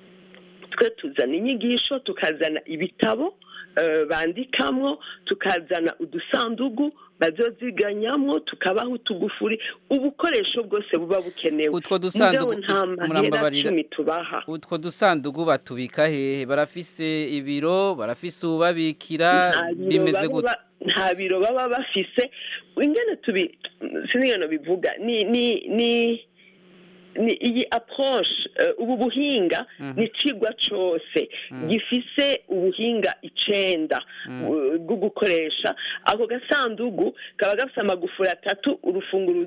S11: Twe tuzana inyigisho, tukazana ibitabo uh, bandikamwo, tukazana udusandugu bazoziganyamwo, tukabaha utugufuri, ubukoresho bwose buba bukenewe.
S1: Utwo dusandugu murambabarira, utwo dusandugu batubika hehe? Barafise ibiro, barafise ubabikira, bimeze gute?
S11: Nta biro baba bafise. Ingene tubi sinigano bivuga ni ni ni ni iyi approche uh, ubu buhinga mm -hmm. ni cigwa cose mm -hmm. gifise ubuhinga icenda bwo mm -hmm. gukoresha. Ako gasandugu kaba gafise amagufuri atatu, urufunguruzo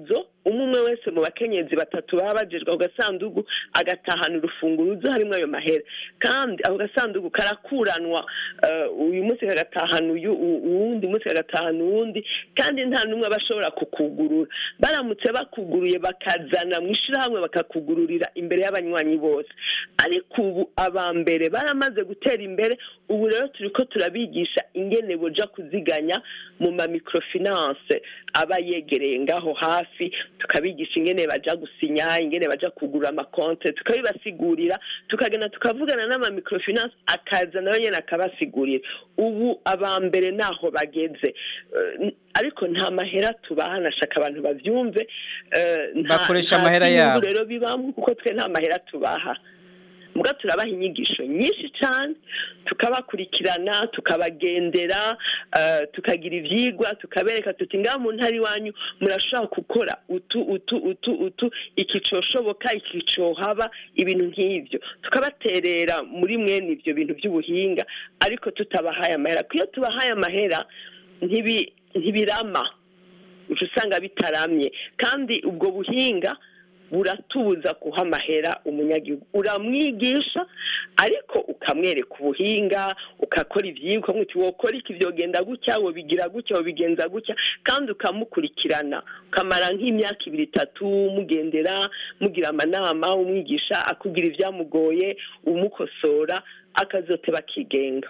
S11: umwe wese mu bakenyezi batatu baba bajejwe ako gasandugu agatahana urufunguruzo harimo ayo mahera kandi ako gasandugu karakuranwa uyu munsi kagatahana uyu uwundi munsi kagatahana uwundi kandi nta n'umwe bashobora kukugurura baramutse bakuguruye bakazana mu ishirahamwe bakakugururira imbere y'abanywanyi bose ariko ubu abambere baramaze gutera imbere ubu rero turiko turabigisha ingene boja kuziganya mu ma microfinance aba yegereye ngaho hafi tukabigisha ingene baja gusinya ingene baja kugura amakonte tukabibasigurira tukagenda tukavugana n'ama microfinance akaza nayo nyene akabasigurira ubu abambere naho bageze uh, ariko nta mahera tubaha nashaka abantu bavyumve uh,
S1: bakoresha amahera yabo
S11: rero bibamwe kuko twe nta mahera tubaha muga turabaha inyigisho nyinshi cyane tukabakurikirana tukabagendera uh, tukagira ivyigwa tukabereka tuti ngaho mu ntari wanyu murashobora gukora utu utu utu utu ikicoshoboka ikicohaba ibintu nk'ivyo tukabaterera muri mwene ivyo bintu by'ubuhinga ariko tutabahaye amahera kuyo tubahaye amahera ntibi ntibirama usanga bitaramye kandi ubwo buhinga buratubuza kuha amahera umunyagihugu uramwigisha ariko ukamwereka ubuhinga ukakora ivyigwa ukamuti wokora iki vyogenda gutya wo bigira gutya wo bigenza gutya kandi ukamukurikirana ukamara nk'imyaka ibiri itatu mugendera mugira amanama umwigisha akugira ivyamugoye umukosora akazote bakigenga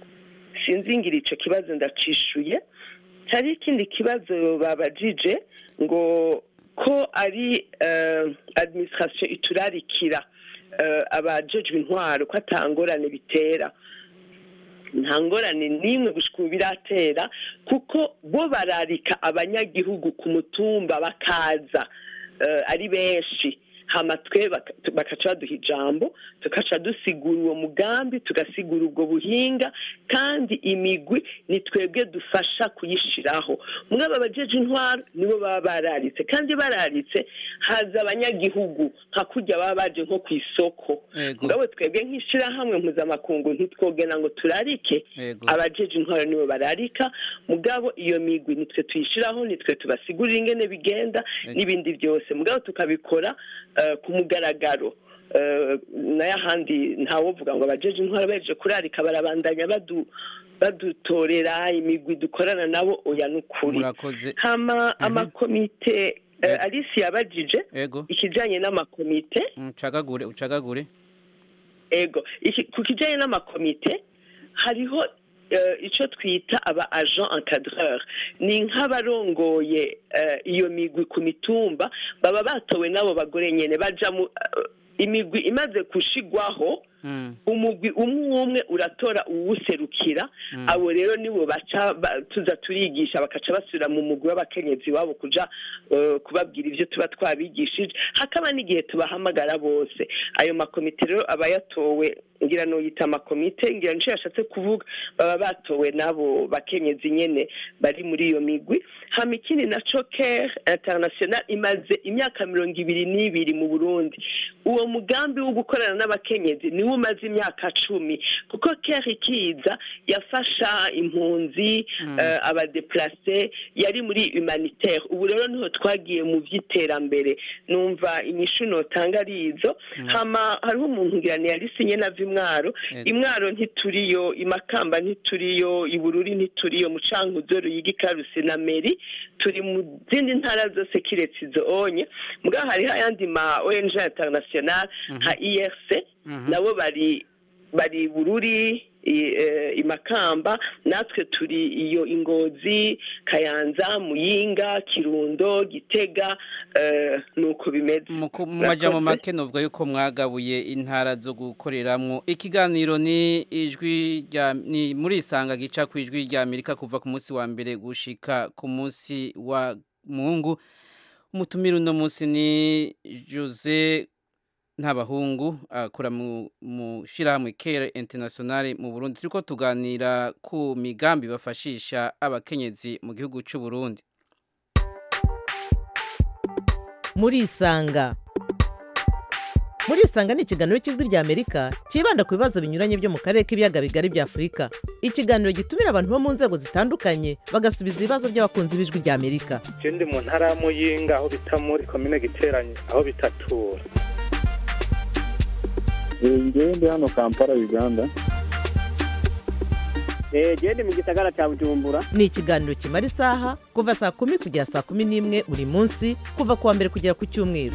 S11: sinzi ngira ico kibazo ndacishuye hari ikindi kibazo babajije ngo ko ari uh, administration iturarikira uh, abajejwe intwaro ko atangorane bitera nta ngorane nimwe gushika biratera kuko bo bararika abanyagihugu ku mutumba bakaza uh, ari benshi hama twe bakaca baduha ijambo tukaca dusigura uwo mugambi tugasigura ubwo buhinga kandi imigwi ni twebwe dufasha kuyishiraho mwaba abajeje intwaro nibo baba bararitse kandi bararitse haza abanyagihugu nka kurya baba baje nko ku isoko ngabo twebwe nk'ishirahamwe mpuzamakungu ntitwogena ngo turarike abajeje intwaro nibo bararika mugabo iyo migwi nitwe tuyishiraho nitwe tubasigurira ingene bigenda n'ibindi byose mugabo tukabikora Uh, ku mugaragaro uh, n'ayahandi ntawovuga ngo abajeje intwaro baje kurarika barabandanya badu badutorera imigwi dukorana nabo oya nukuri hama uh -huh. amakomite uh, Alice yabajije ikijanye n'amakomite
S1: ucagagure um, ucagagure
S11: ego iki ku kijanye n'amakomite hariho Uh, ico twita aba agent encadreur ni nk'abarongoye uh, iyo migwi ku mitumba baba batowe nabo bagore nyene baja mu uh, imigwi imaze kushigwaho mm. umugwi umwe umwe uratora uwuserukira mm. abo rero nibo baca ba, tuza turigisha bakaca basubira mu mugwi w'abakenyezi wabo kuja uh, kubabwira ivyo tuba twabigishije hakaba n'igihe tubahamagara bose ayo makomite rero abayatowe ngira no yita amakomite ngira nce yashatse kuvuga baba batowe nabo bakenyezi nyene bari muri iyo migwi hama ikindi na Care International imaze imyaka mirongo ibiri n'ibiri mu Burundi uwo mugambi wo gukorana n'abakenyezi ni umaze imyaka cumi kuko Care ikiza yafasha impunzi mm. uh, abadeplace yari muri humanitaire ubu rero niho twagiye mu vy'iterambere numva inyishu notanga arizo mm. hama hariho umuntu ngira ni yari sinye na imwaro imwaro ntituriyo imakamba ntituriyo ibururi ntituriyo mucankuzo ruyigikarusi na meri turi mu zindi ntara zose kiretse izo onye muga hari hayandi ma O N G international ha I R C nabo bari bari bururi imakamba natwe turi iyo Ingozi Kayanza Muyinga Kirundo Gitega nuko bimeze
S1: mu majambo make novuga yuko mwagabuye intara zo gukoreramwo ikiganiro ni ijwi rya ni muri isanga gica ku ijwi rya Amerika kuva ku munsi wa mbere gushika ku munsi wa Mungu umutumira uno munsi ni Jose Ntabahungu akora mu shirahamwe Care International mu Burundi turiko tuganira ku migambi bafashisha abakenyezi mu gihugu cy'u Burundi
S6: muri isanga murisanga ni ikiganiro cy'ijwi rya amerika cyibanda ku bibazo binyuranye byo mu karere k'ibiyaga bigari bya afurika. Ikiganiro gitumira abantu bo mu nzego zitandukanye bagasubiza ibibazo by'abakunzi b'ijwi rya amerika.
S7: Je ndi mu ntara ya Muyinga aho bita muri komine Giteranyi aho bitatura.
S8: Ngewe ndi hano Kampala Uganda.
S9: Je ndi mu gisagara cya Bujumbura.
S6: Ni ikiganiro kimara isaha kuva saa kumi kugera saa kumi n'imwe buri munsi kuva ku wa mbere kugera ku cyumweru.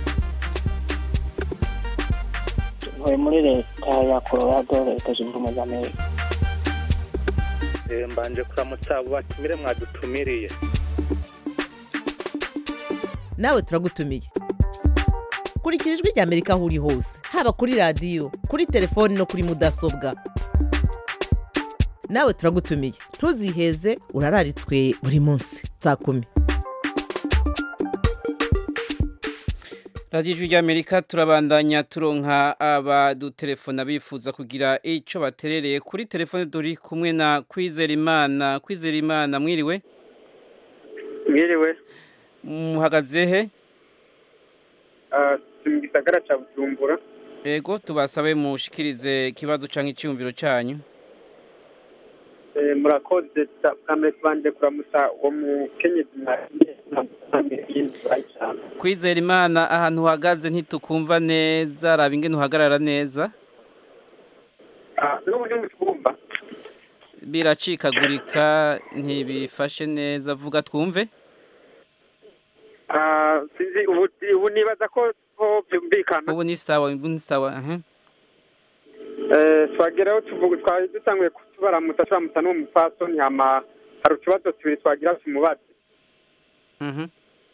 S10: Ntuye muri leta ya Colorado leta zunze ubumwe za Amerika.
S7: Mbanje kuramutsa abo batumire mwadutumiriye.
S6: Nawe turagutumiye. Kurikira ijwi rya Amerika aho uri hose, haba kuri radiyo, kuri telefoni no kuri mudasobwa. Nawe turagutumiye, ntuziheze urararitswe buri munsi saa kumi.
S1: Radio Ijwi Amerika turabandanya turonka abadutelefona bifuza kugira ico baterereye kuri telefone duri kumwe na Kwizerimana. Kwizerimana mwiriwe?
S13: Mwiriwe.
S1: Muhagaze he?
S13: Ah, mu gisagara ca Bujumbura.
S1: Ego tubasabe mushikirize kibazo canke icyumviro cyanyu.
S13: Eh murakoze kamere twande kuramusa wo mu Kenya na
S1: Kwizerimana ahantu uhagaze ntitukumva neza, raba ingene uhagarara neza.
S13: Ah, no ni mutumba.
S1: Biracikagurika ntibifashe neza, vuga twumve.
S13: Ah, sinzi ubu ubu nibaza ko ko byumvikana.
S1: Ubu ni sawa, ubu ni sawa, aha.
S13: Eh twageraho tuvuga twaje dutanguye kutubaramutsa twamuta no mufaso nyama hari utubazo tubiri twagira tumubaze.
S1: Mhm.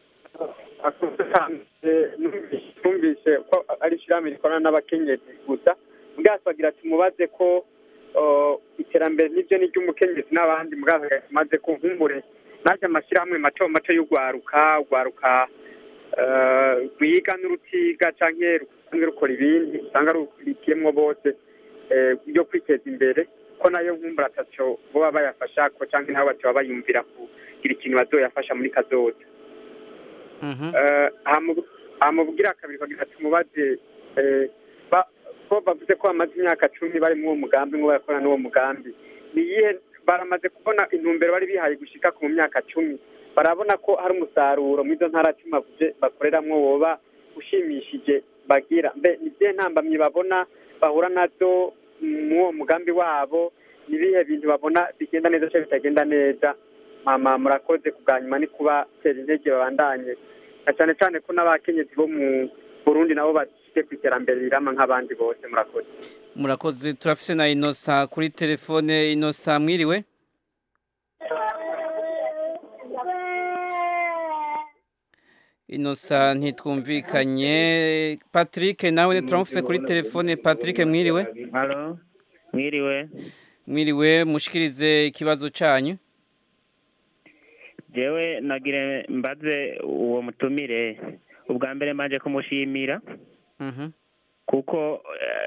S13: Numvise ko ari shirami rikorana n'abakenyezi gusa mbwasagira tumubaze ko iterambere n'ibyo n'icyo umukenyezi n'abandi mbwasagira maze ko nkumbure naje amashyirahamwe mato mato y'ugwaruka ugwaruka rwiga n'urutiga canke rukora ibindi usanga rukiyemwo bose byo kwiteza imbere ko nayo nkumbura ataco boba bayafasha ko canke nabo bati bayumvira kugira ikintu bazoyafasha muri kazoza. Mhm. Eh amubwira kabiri kugira tumubaze eh ko bavuze ko amaze imyaka cumi bari mu mugambi ngo bakora n'uwo mugambi. Niye baramaze kubona intumbero bari bihaye gushika ku myaka cumi. Barabona ko hari umusaruro mu izo ntara cy'imavuje bakoreramwo woba ushimishije bagira. Mbe nibye ntambamye babona bahura nazo mu mugambi wabo nibihe bintu babona bigenda neza cyangwa bitagenda neza. Mama murakoze kuganyuma ni kuba tera intege babandanye cyane cyane ko n'abakenyezi bo mu Burundi nabo bashike kwiterambere rirama nk'abandi bose. Murakoze.
S1: Murakoze. Turafise na Inosa kuri telefone. Inosa mwiriwe? Inosa ntitwumvikanye. Patrick nawe turamufise kuri telefone. Patrick mwiriwe?
S16: Allo. Mwiriwe.
S1: Mwiriwe mushikirize ikibazo cyanyu.
S16: Jewe nagire mbaze uwo mutumire ubwa mbere manje kumushimira.
S1: Mhm.
S16: Kuko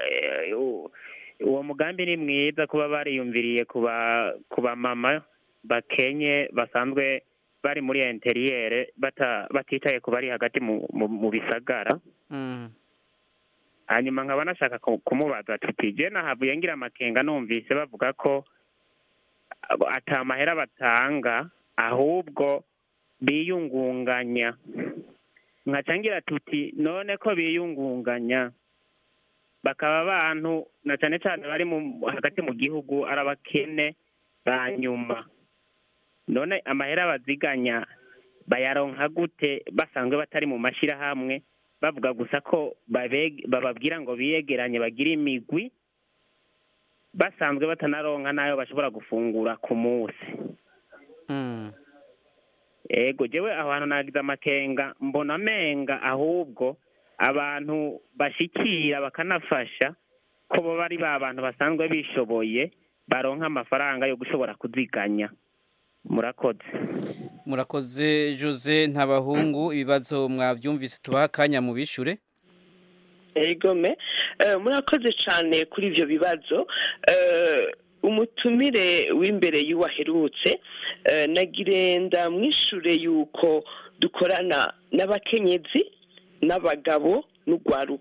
S16: uwo mugambi ni mwiza kuba bariyumviriye kuba kuba mama bakenye basanzwe bari muri interiere bata batitaye kuba ari hagati mu, mu, mu bisagara.
S1: Mhm.
S16: Hanyuma nkaba nashaka kumubaza ati je nahavuye ngira amakenga numvise bavuga ko atamahera batanga ahubwo biyungunganya. Nkacangira tuti none ko biyungunganya bakaba abantu na cyane cyane bari mu hagati mu gihugu arabakene banyuma, none amahera baziganya bayaronka gute basanzwe batari mu mashirahamwe bavuga gusa ko bababwira ngo biyegeranye bagira imigwi basanzwe batanaronka nayo bashobora gufungura ku munsi.
S1: Mm.
S16: Ego jewe abantu nagize amakenga mbona menga ahubwo abantu bashikira bakanafasha ko bo bari ba bantu basanzwe bishoboye baronka amafaranga yo gushobora kuziganya. Murakoze.
S1: Murakoze Jose Ntabahungu, ibibazo mwavyumvise tubaha kanya mu bishure.
S11: Egome uh, murakoze cyane kuri ivyo bibazo. Uh, umutumire w'imbere y'uwaherutse uh, nagirenda mwishure yuko dukorana n'abakenyezi n'abagabo n'ugwaruka.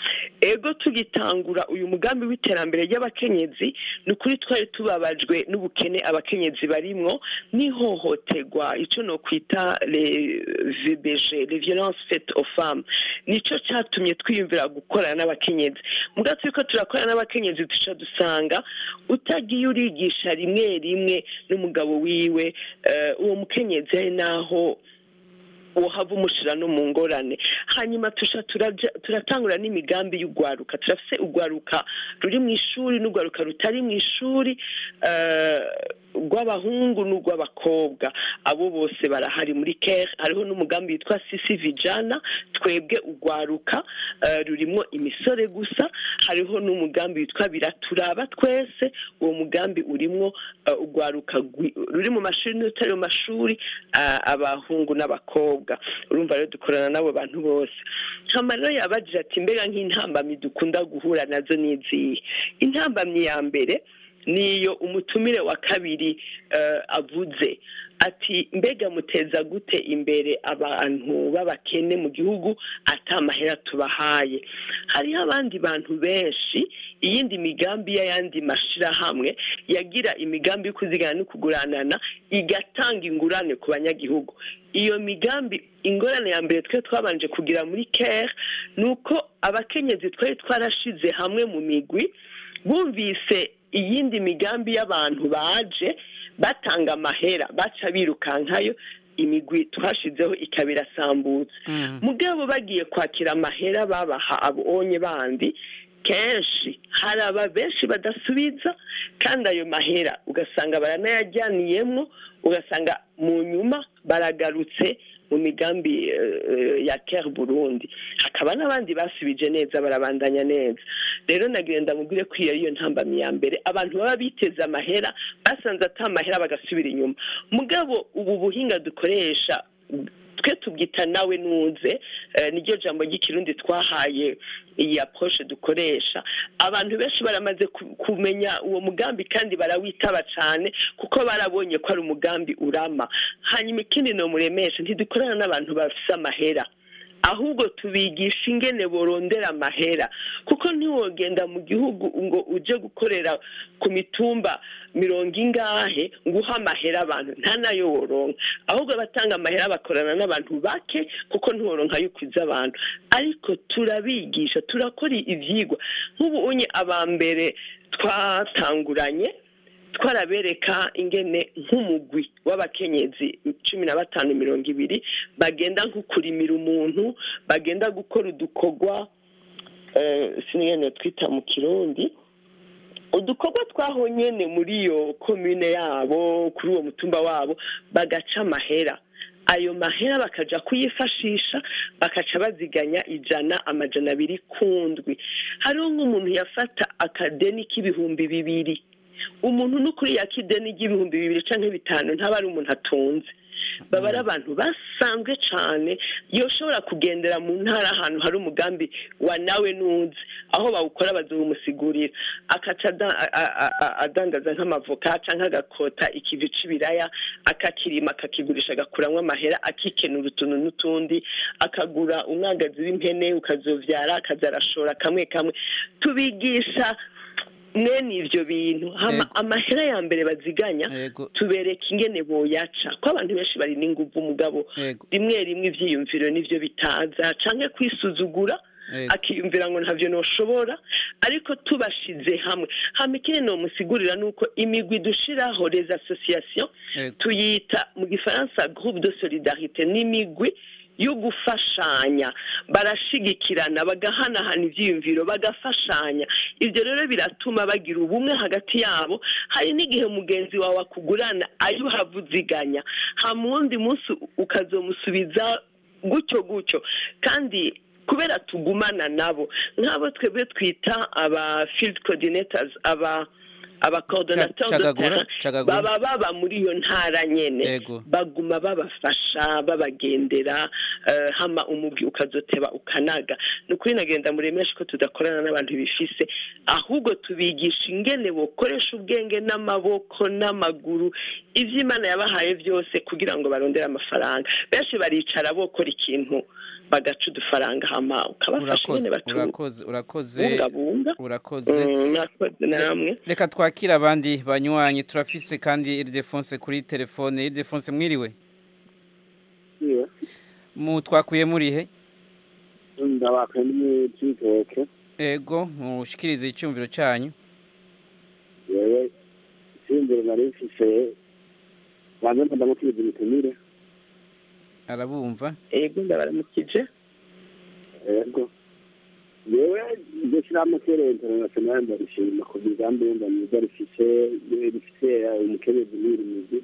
S11: ego tugitangura uyu mugambi w'iterambere ry'abakenyezi ni ukuri twari tubabajwe n'ubukene abakenyezi barimwo n'ihohoterwa icyo no kwita les V B G les violences faites aux femmes nico cyatumye twiyumvira gukorana n'abakenyezi muga turiko turakorana n'abakenyezi tuca dusanga utagiye urigisha rimwe rimwe n'umugabo wiwe uh, uwo mukenyezi ari naho uhava umushira no mu ngorane hanyuma tusha turatangura n'imigambi y'ugwaruka turafise ugwaruka ruri mu ishuri n'ugwaruka rutari mu ishuri rw'abahungu n'urw'abakobwa abo bose barahari muri care hariho n'umugambi witwa Sisi Vijana twebwe ugwaruka rurimo imisore gusa hariho n'umugambi witwa Biraturaba twese uwo mugambi urimo ugwaruka ruri mu mashuri n'utari mu mashuri abahungu n'abakobwa urumva rero dukorana nabo bantu bose hamarero yabagira ati mbega nk'intambamyi dukunda guhura nazo n'izihe intambamyi ya mbere niyo umutumire wa kabiri avuze ati mbega muteza gute imbere abantu b'abakene mu gihugu atamahera tubahaye hariho abandi bantu benshi iyindi migambi y'ayandi mashirahamwe yagira imigambi yo kuzigana no kuguranana igatanga ingurane ku banyagihugu iyo migambi ingorane ya mbere twe twabanje kugira muri care nuko abakenyezi twari twarashize hamwe mu migwi bumvise iyindi migambi y'abantu baje batanga amahera baca birukankayo imigwi twashizeho ikabira sambutse mugabo bagiye kwakira amahera babaha abonye bandi kenshi hari aba benshi badasubiza kandi ayo mahera ugasanga baranayajyaniyemo ugasanga mu nyuma baragarutse mu migambi ya Care Burundi hakaba n'abandi basubije neza barabandanya neza rero nagenda mubwire ko iyo iyo ntambamye ya mbere abantu baba biteze amahera basanze atamahera bagasubira inyuma mugabo ubu buhinga dukoresha twe tubwita nawe nuze niryo jambo ry'ikirundi twahaye iyi approche dukoresha abantu benshi baramaze kumenya uwo mugambi kandi barawitaba cyane kuko barabonye ko ari umugambi urama hanyuma ikindi no muremesha ntidukorana n'abantu bafise amahera ahubwo tubigisha ingene borondera amahera kuko ntiwogenda mu gihugu ngo uje gukorera ku mitumba mirongo ingahe nguha amahera abantu nta nayo woronka ahubwo batanga amahera bakorana n'abantu bake kuko ntiworonka yo kwiza abantu ariko turabigisha turakora ivyigwa nk'ubu unye abambere twatanguranye twarabereka ingene nk'umugwi w'abakenyezi cumi na batanu mirongo ibiri bagenda nkukurimira umuntu bagenda gukora udukogwa sinigene twita mu kirundi udukogwa twaho nyene muri iyo commune yabo kuri uwo mutumba wabo bagaca amahera ayo mahera bakaja kuyifashisha bakaca baziganya ijana amajana abiri kundwi hariho nk'umuntu yafata akadeni k'ibihumbi bibiri umuntu n'ukuri yakideni y'ibihumbi bibiri canke bitanu ntaba ari umuntu atunze baba ari abantu basanzwe cyane yoshobora kugendera mu ntara ahantu hari umugambi wa nawe nuzi aho bawukora bazumusigurira akaca adangaza nk'amavoka canke agakota ikivi c'ibiraya akakirima akakigurisha agakuramwo amahera akikenura utuntu n'utundi akagura umwagazi w'impene ukazovyara akazarashora kamwe kamwe tubigisha mwene ivyo bintu hama amahera ya mbere baziganya tubereka ingene boyaca ko abantu benshi bari n'inguvu umugabo rimwe rimwe ivyiyumviro nivyo bitaza canke kwisuzugura akiyumvira ngo ntavyo noshobora ariko tubashize hamwe hama ikindi no musigurira nuko imigwi dushiraho les associations tuyita mu gifaransa groupe de solidarité n'imigwi yo gufashanya barashigikirana bagahanahana ivyiyumviro bagafashanya ivyo rero biratuma bagira ubumwe hagati yabo hari n'igihe mugenzi wawe akugurana ayo havuziganya hamundi munsi ukazomusubiza gutyo gutyo kandi kubera tugumana nabo nk'abo twebwe twita aba field coordinators aba abacoordinateurs de terrain baba baba muri iyo ntara nyene baguma babafasha babagendera uh, hama umugwi ukazoteba ukanaga nukuri nagenda muremesha ko tudakorana n'abantu bifise ahubwo tubigisha ingene bokoresha ubwenge n'amaboko n'amaguru ivy'Imana yabahaye byose kugira ngo barondere amafaranga benshi baricara bokora ikintu bagaca udufaranga hama ukabafasha nyene batu
S1: urakoze urakoze urakoze
S11: urakoze namwe
S1: reka twakira abandi banywanyi turafise kandi Ildefonse kuri telefone Ildefonse mwiriwe
S17: Iyo
S1: mu twakuye muri he
S17: ndabakwe ni Cibitoke
S1: ego mushikirize icyumviro cyanyu
S17: yewe icyumviro narifise banze ndamukiriza imitumire
S1: arabumva
S11: ego ndabaramukije
S17: ego yewe ndashiramo kere international ndarishima ku bigambo ndamwiza rifise rifise umukenyezi n'irimizi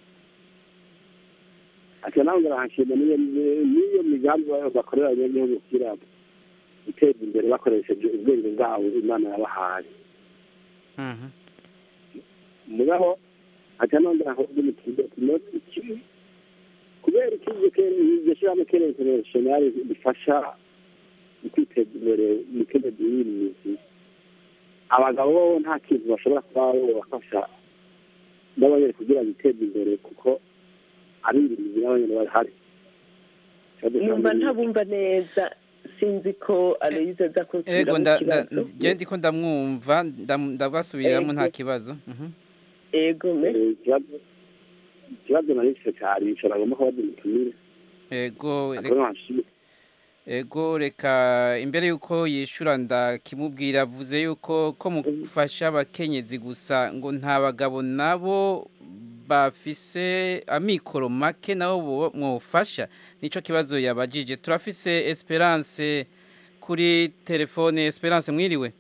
S17: ati nawe ngarahashima niyo niyo migambi bakorera abanyagihugu kugira guteza imbere bakoresheje ubwenge bwabo Imana yabahaye
S1: mhm
S17: mugaho ati nawe ngarahashima umukenyezi n'irimizi kubera ikije kere yishiramo kere international bifasha kwiteza imbere mu kenyezi n'irimizi abagabo nta kintu bashobora kuba bafasha n'abanyere kugira biteze imbere kuko ari ibintu n'abanyere bahari
S11: numva ntabumva neza sinzi ko Aloise aza kugira
S1: ego nda ndiko ndamwumva ndabasubiramo nta kibazo mhm
S11: ego me
S17: kibazo narifise cyari bicara ngomba ko badutumire
S1: ego ego reka imbere yuko yishura ndakimubwira avuze yuko ko mufasha abakenyezi gusa ngo nta bagabo nabo bafise amikoro make nabo mwofasha nico kibazo yabajije turafise Esperance kuri telefone Esperance mwiriwe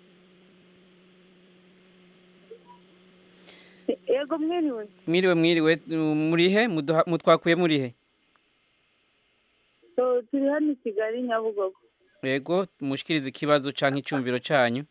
S15: ego mwiriwe
S1: mwiriwe mwiriwe murihe mutwakuye murihe
S15: so turi hano i Kigali Nyabugogo
S1: yego mushikiriza ikibazo canke icyumviro cyanyu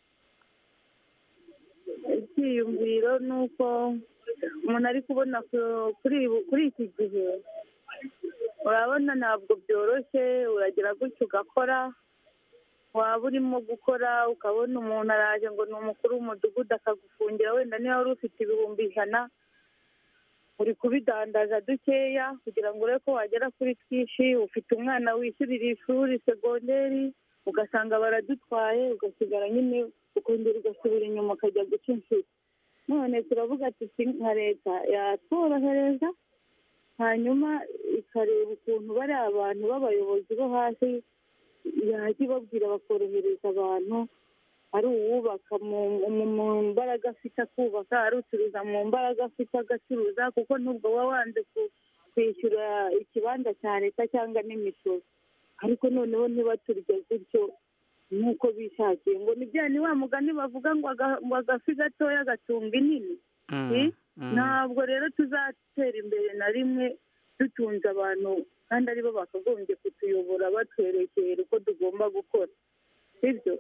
S15: icyumviro nuko umuntu ari kubona kuri kuri iki gihe urabona ntabwo byoroshye uragira gutyo ugakora waba urimo gukora ukabona umuntu araje ngo ni umukuru w'umudugudu akagufungira wenda niba wari ufite ibihumbi ijana uri kubidandaza dukeya kugira ngo urebe ko wagera kuri twishi ufite umwana wishyurira ishuri segonderi ugasanga baradutwaye ugasigara nyine ukongera ugasubira inyuma ukajya guca inshuti none turavuga ati nka leta yatworohereza hanyuma ikareba ukuntu bari abantu b'abayobozi bo hasi yajya ibabwira bakorohereza abantu ari uwubaka mu mbaraga afite akubaka ari ucuruza mu mbaraga afite agacuruza kuko nubwo waba wanze kwishyura ikibanza cya leta cyangwa n'imisoro ariko noneho ntibaturya gutyo nk'uko bishakiye ngo ni wa mugani bavuga ngo agafi gatoya gatunga inini ntabwo rero tuzatera imbere na rimwe dutunze abantu kandi aribo bakagombye kutuyobora batwerekera uko tugomba gukora sibyo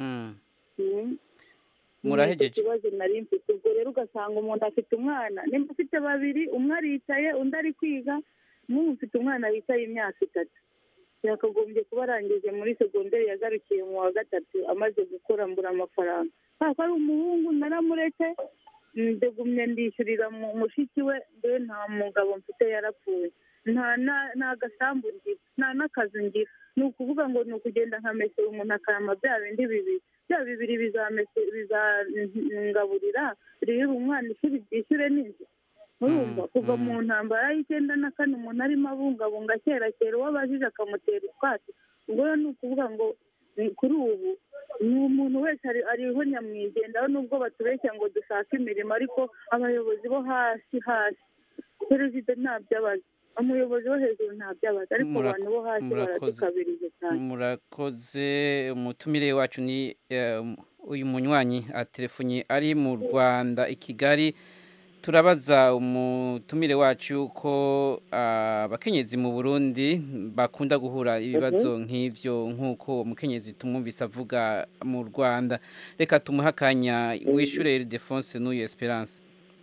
S1: murahejeje
S15: ikibazo nari mfite ubwo rero ugasanga umuntu afite umwana nimba afite babiri umwe aricaye undi ari kwiga n'ubu ufite umwana wicaye imyaka itatu yakagombye kuba arangije muri segonderi yagarukiye mu wa gatatu amaze gukora mbura amafaranga ntabwo ari umuhungu naramuretse ndegumye ndishyurira mu mushiki we mbe nta mugabo mfite yarapfuye nta gasambu ngira nta n'akazi ngira ni ukuvuga ngo ni ukugenda nkamesera umuntu akarama bya bindi bibiri bya bibiri bizangaburira rero umwana ishuri ryishyure n'inzu urumva kuva mu ntambara y'icyenda na kane umuntu arimo abungabunga kera kera uwo abajije akamutera utwatsi ubwo rero ni ukuvuga ngo kuri ubu ni umuntu wese ariho nyamwigendaho nubwo batubeshya ngo dushake imirimo ariko abayobozi bo hasi hasi perezida ntabyo abaza umuyobozi wo hejuru ntabyo abaza ariko abantu bo hasi baradukabirije cyane
S1: murakoze umutumire wacu ni uyu munywanyi atelefonye ari mu Rwanda i Kigali turabaza umutumire wacu ko abakenyezi mu Burundi bakunda guhura ibibazo nk'ivyo nk'uko umukenyezi tumwumvise avuga mu Rwanda. Reka tumuhakanya wishure Ildefonse n'uyu Esperance.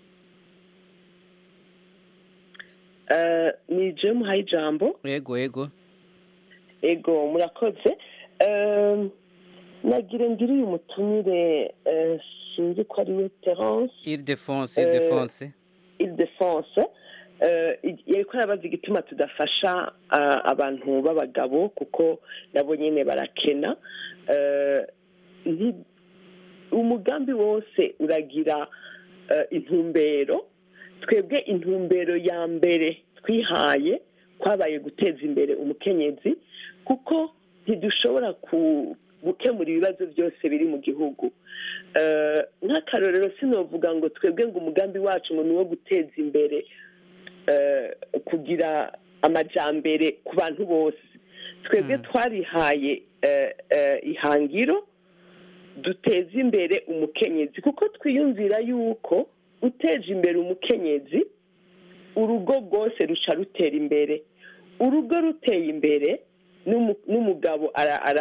S11: Uh, ni je muhaye ijambo.
S1: Yego yego.
S11: Ego murakoze. Uh, nagira ngiri uyu mutumire uh, sinzi ko ari we Terence.
S1: Ildefonse, Ildefonse.
S11: Ildefonse. Uh, yariko arabaza igituma tudafasha uh, abantu b'abagabo kuko nabo nyene barakena. Uh, umugambi wose uragira uh, intumbero. Twebwe intumbero ya mbere twihaye kwabaye guteza imbere umukenyezi kuko ntidushobora gukemura ibibazo byose biri mu gihugu. Nk'akarorero sinovuga ngo twebwe ngo umugambi wacu ngo ni uwo guteza imbere kugira amajambere ku bantu bose. Twebwe twarihaye ihangiro duteza imbere umukenyezi kuko twiyumvira yuko uteje imbere umukenyezi urugo rwose ruca rutera imbere. Urugo ruteye imbere n'umugabo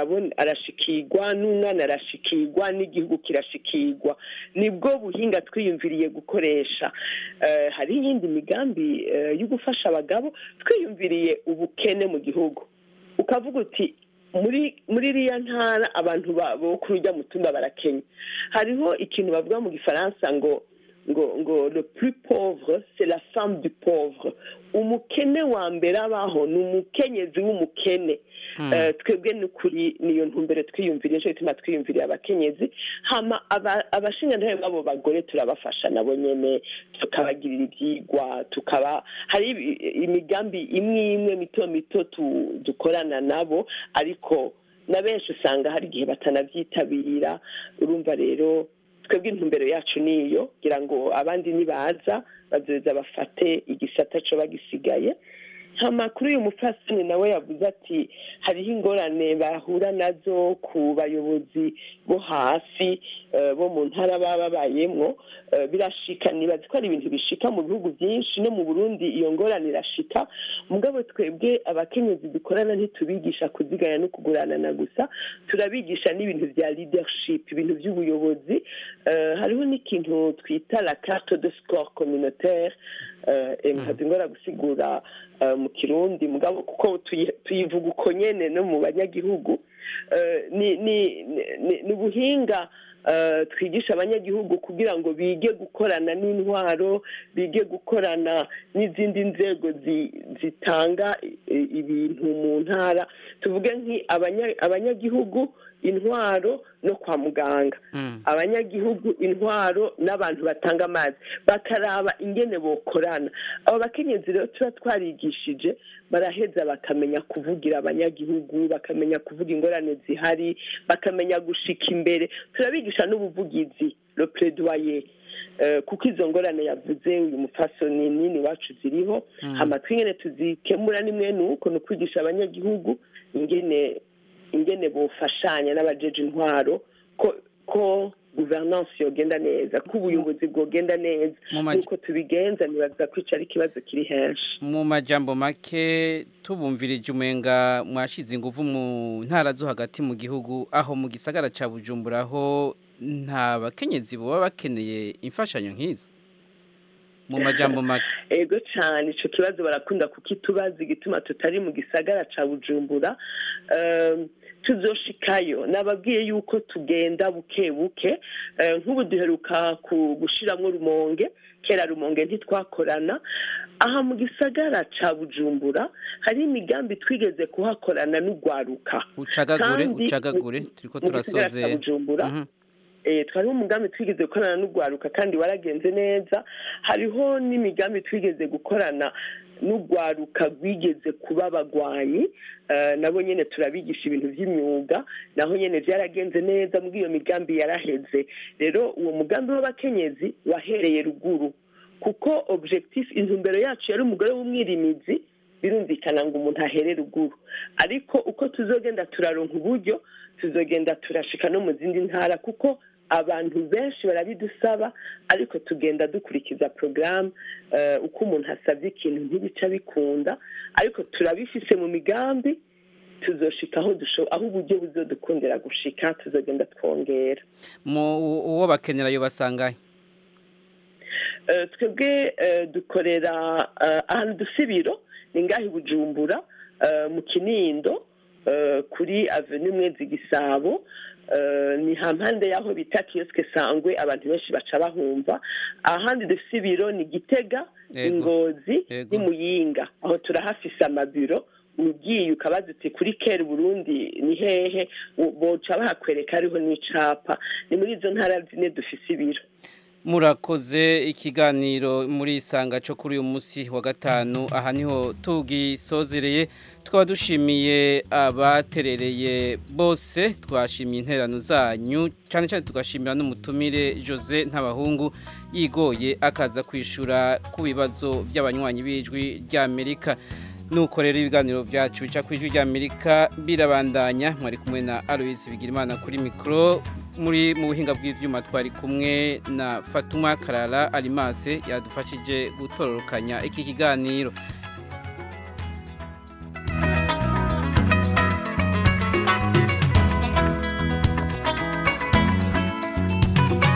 S11: arashikirwa n'umwana arashikirwa n'igihugu kirashikirwa. Nibwo buhinga twiyumviriye gukoresha. Hari iyindi migambi yo gufasha abagabo twiyumviriye ubukene mu gihugu ukavuga uti muri muri riya ntara abantu bo kurujya mu tumba barakenya. Hariho ikintu bavuga mu gifaransa ngo ngo ngo le plus pauvre c'est la femme du pauvre. Umukene wa mbere abaho ni umukenyezi w'umukene. Mm. Uh, twebwe n'ukuri niyo ntumbere twiyumviriye cyo bituma twiyumviriye abakenyezi hama abashinga ntare babo bagore turabafasha nabo nyene tukabagirira ibyigwa tukaba hari imigambi imwe imwe mito mito dukorana nabo ariko na benshi usanga hari igihe batanavyitabira. Urumva rero twebwe intumbero yacu niyo kugira ngo abandi nibaza bazoza bafate igisata cyo bagisigaye. Hama kuri uyu mufasini nawe yavuze ati hariho ingorane bahura nazo ku bayobozi bo hasi uh, bo mu ntara baba bayemwo uh, birashika nibaza ko ari ibintu bishika mu bihugu byinshi no mu Burundi iyo ngorane irashika mugabo twebwe abakenyezi dukorana ntitubigisha kuziganya no kugurana na gusa turabigisha n'ibintu bya leadership ibintu by'ubuyobozi. Uh, hariho n'ikintu twita la carte de score communautaire uh, emhazi ngora gusigura uh, mu Kirundi mugabo kuko tuyivuga uko nyene no mu banyagihugu uh, ni ni ni buhinga uh, twigisha abanyagihugu kugira ngo bige gukorana n'intwaro bige gukorana n'izindi nzego zitanga ibintu mu ntara tuvuge nki abanyagihugu intwaro no kwa muganga. Mm. Abanyagihugu intwaro n'abantu batanga amazi bakaraba ingene bokorana. Abo bakenyezi rero tuba twarigishije baraheza bakamenya kuvugira abanyagihugu bakamenya kuvuga ingorane zihari bakamenya gushika imbere. Turabigisha n'ubuvugizi le plaidoyer uh, kuko izo ngorane yavuze uyu mufasoni nini wacu ziriho. Mm. Hama twingene tuzikemura nimwe nuko no kwigisha abanyagihugu ingene ingene bofashanya n'abajeje intwaro ko ko governance yogenda neza ko ubuyobozi bwogenda neza nuko tubigenza nibaza kwicara ikibazo kiri henshi.
S1: Mu majambo make tubumvirije umenga mwashize inguvu mu ntara zo hagati mu gihugu aho mu gisagara ca Bujumbura aho nta bakenyezi bo bakeneye imfashanyo nk'izo mu majambo make.
S11: Ego cyane ico kibazo barakunda kukitubaza igituma tutari mu gisagara ca Bujumbura. um, tuzoshikayo nababwiye yuko tugenda buke buke uh, nk'ubu duheruka gushiramwo Rumonge kera Rumonge ntitwakorana. Aha mu gisagara ca Bujumbura hari imigambi twigeze kuhakorana n'ugwaruka
S1: ucagagure ucagagure turiko turasoze
S11: Bujumbura. Eh twari umugambi twigeze gukorana n'ugwaruka kandi waragenze neza. Hariho n'imigambi twigeze gukorana n'ugwaruka rwigeze kuba abagwanyi uh, nabo nyene turabigisha ibintu by'imyuga naho nyene byaragenze neza muri iyo migambi yaraheze. Rero uwo mugambi w'abakenyezi wahereye ruguru kuko objectif intumbero yacu yari umugore w'umwirimizi birumvikana ngo umuntu ahere ruguru ariko uko tuzogenda turaronka uburyo tuzogenda turashika no mu zindi ntara kuko abantu benshi barabidusaba ariko tugenda dukurikiza porogaramu uko umuntu asabye ikintu ntibica bikunda ariko turabifise mu migambi tuzoshika aho aho uburyo buzodukundira gushika tuzogenda twongera
S1: uwo bakenera yo basangaye
S11: twebwe dukorera ahantu dusibiro ni ngaho i Bujumbura mu Kinindo kuri avenue Mwezi Gisabo ni hampande yaho bita kioske Sangwe abantu benshi baca bahumva ahandi dufise ibiro ni Gitega Ingozi ni Muyinga aho turahafise amabiro ugiye ukabaza uti kuri kera Burundi ni hehe boca bahakwereka ariho n'icapa ni muri izo ntara zine dufise ibiro
S1: murakoze ikiganiro muri isanga cyo kuri uyu munsi wa gatanu aha niho tugisozereye twaba dushimiye abaterereye bose twashimiye interano zanyu cyane cyane tugashimira n'umutumire Jose Ntabahungu yigoye akaza kwishura ku bibazo by'abanywanyi b'ijwi ry'Amerika nuko rero ibiganiro byacu bica ku ijwi ry'Amerika birabandanya mwari kumwe na Alois Bigirimana kuri mikro muri mu buhinga bw'ivyuma twari kumwe na Fatuma Karara Alimase yadufashije gutororokanya iki kiganiro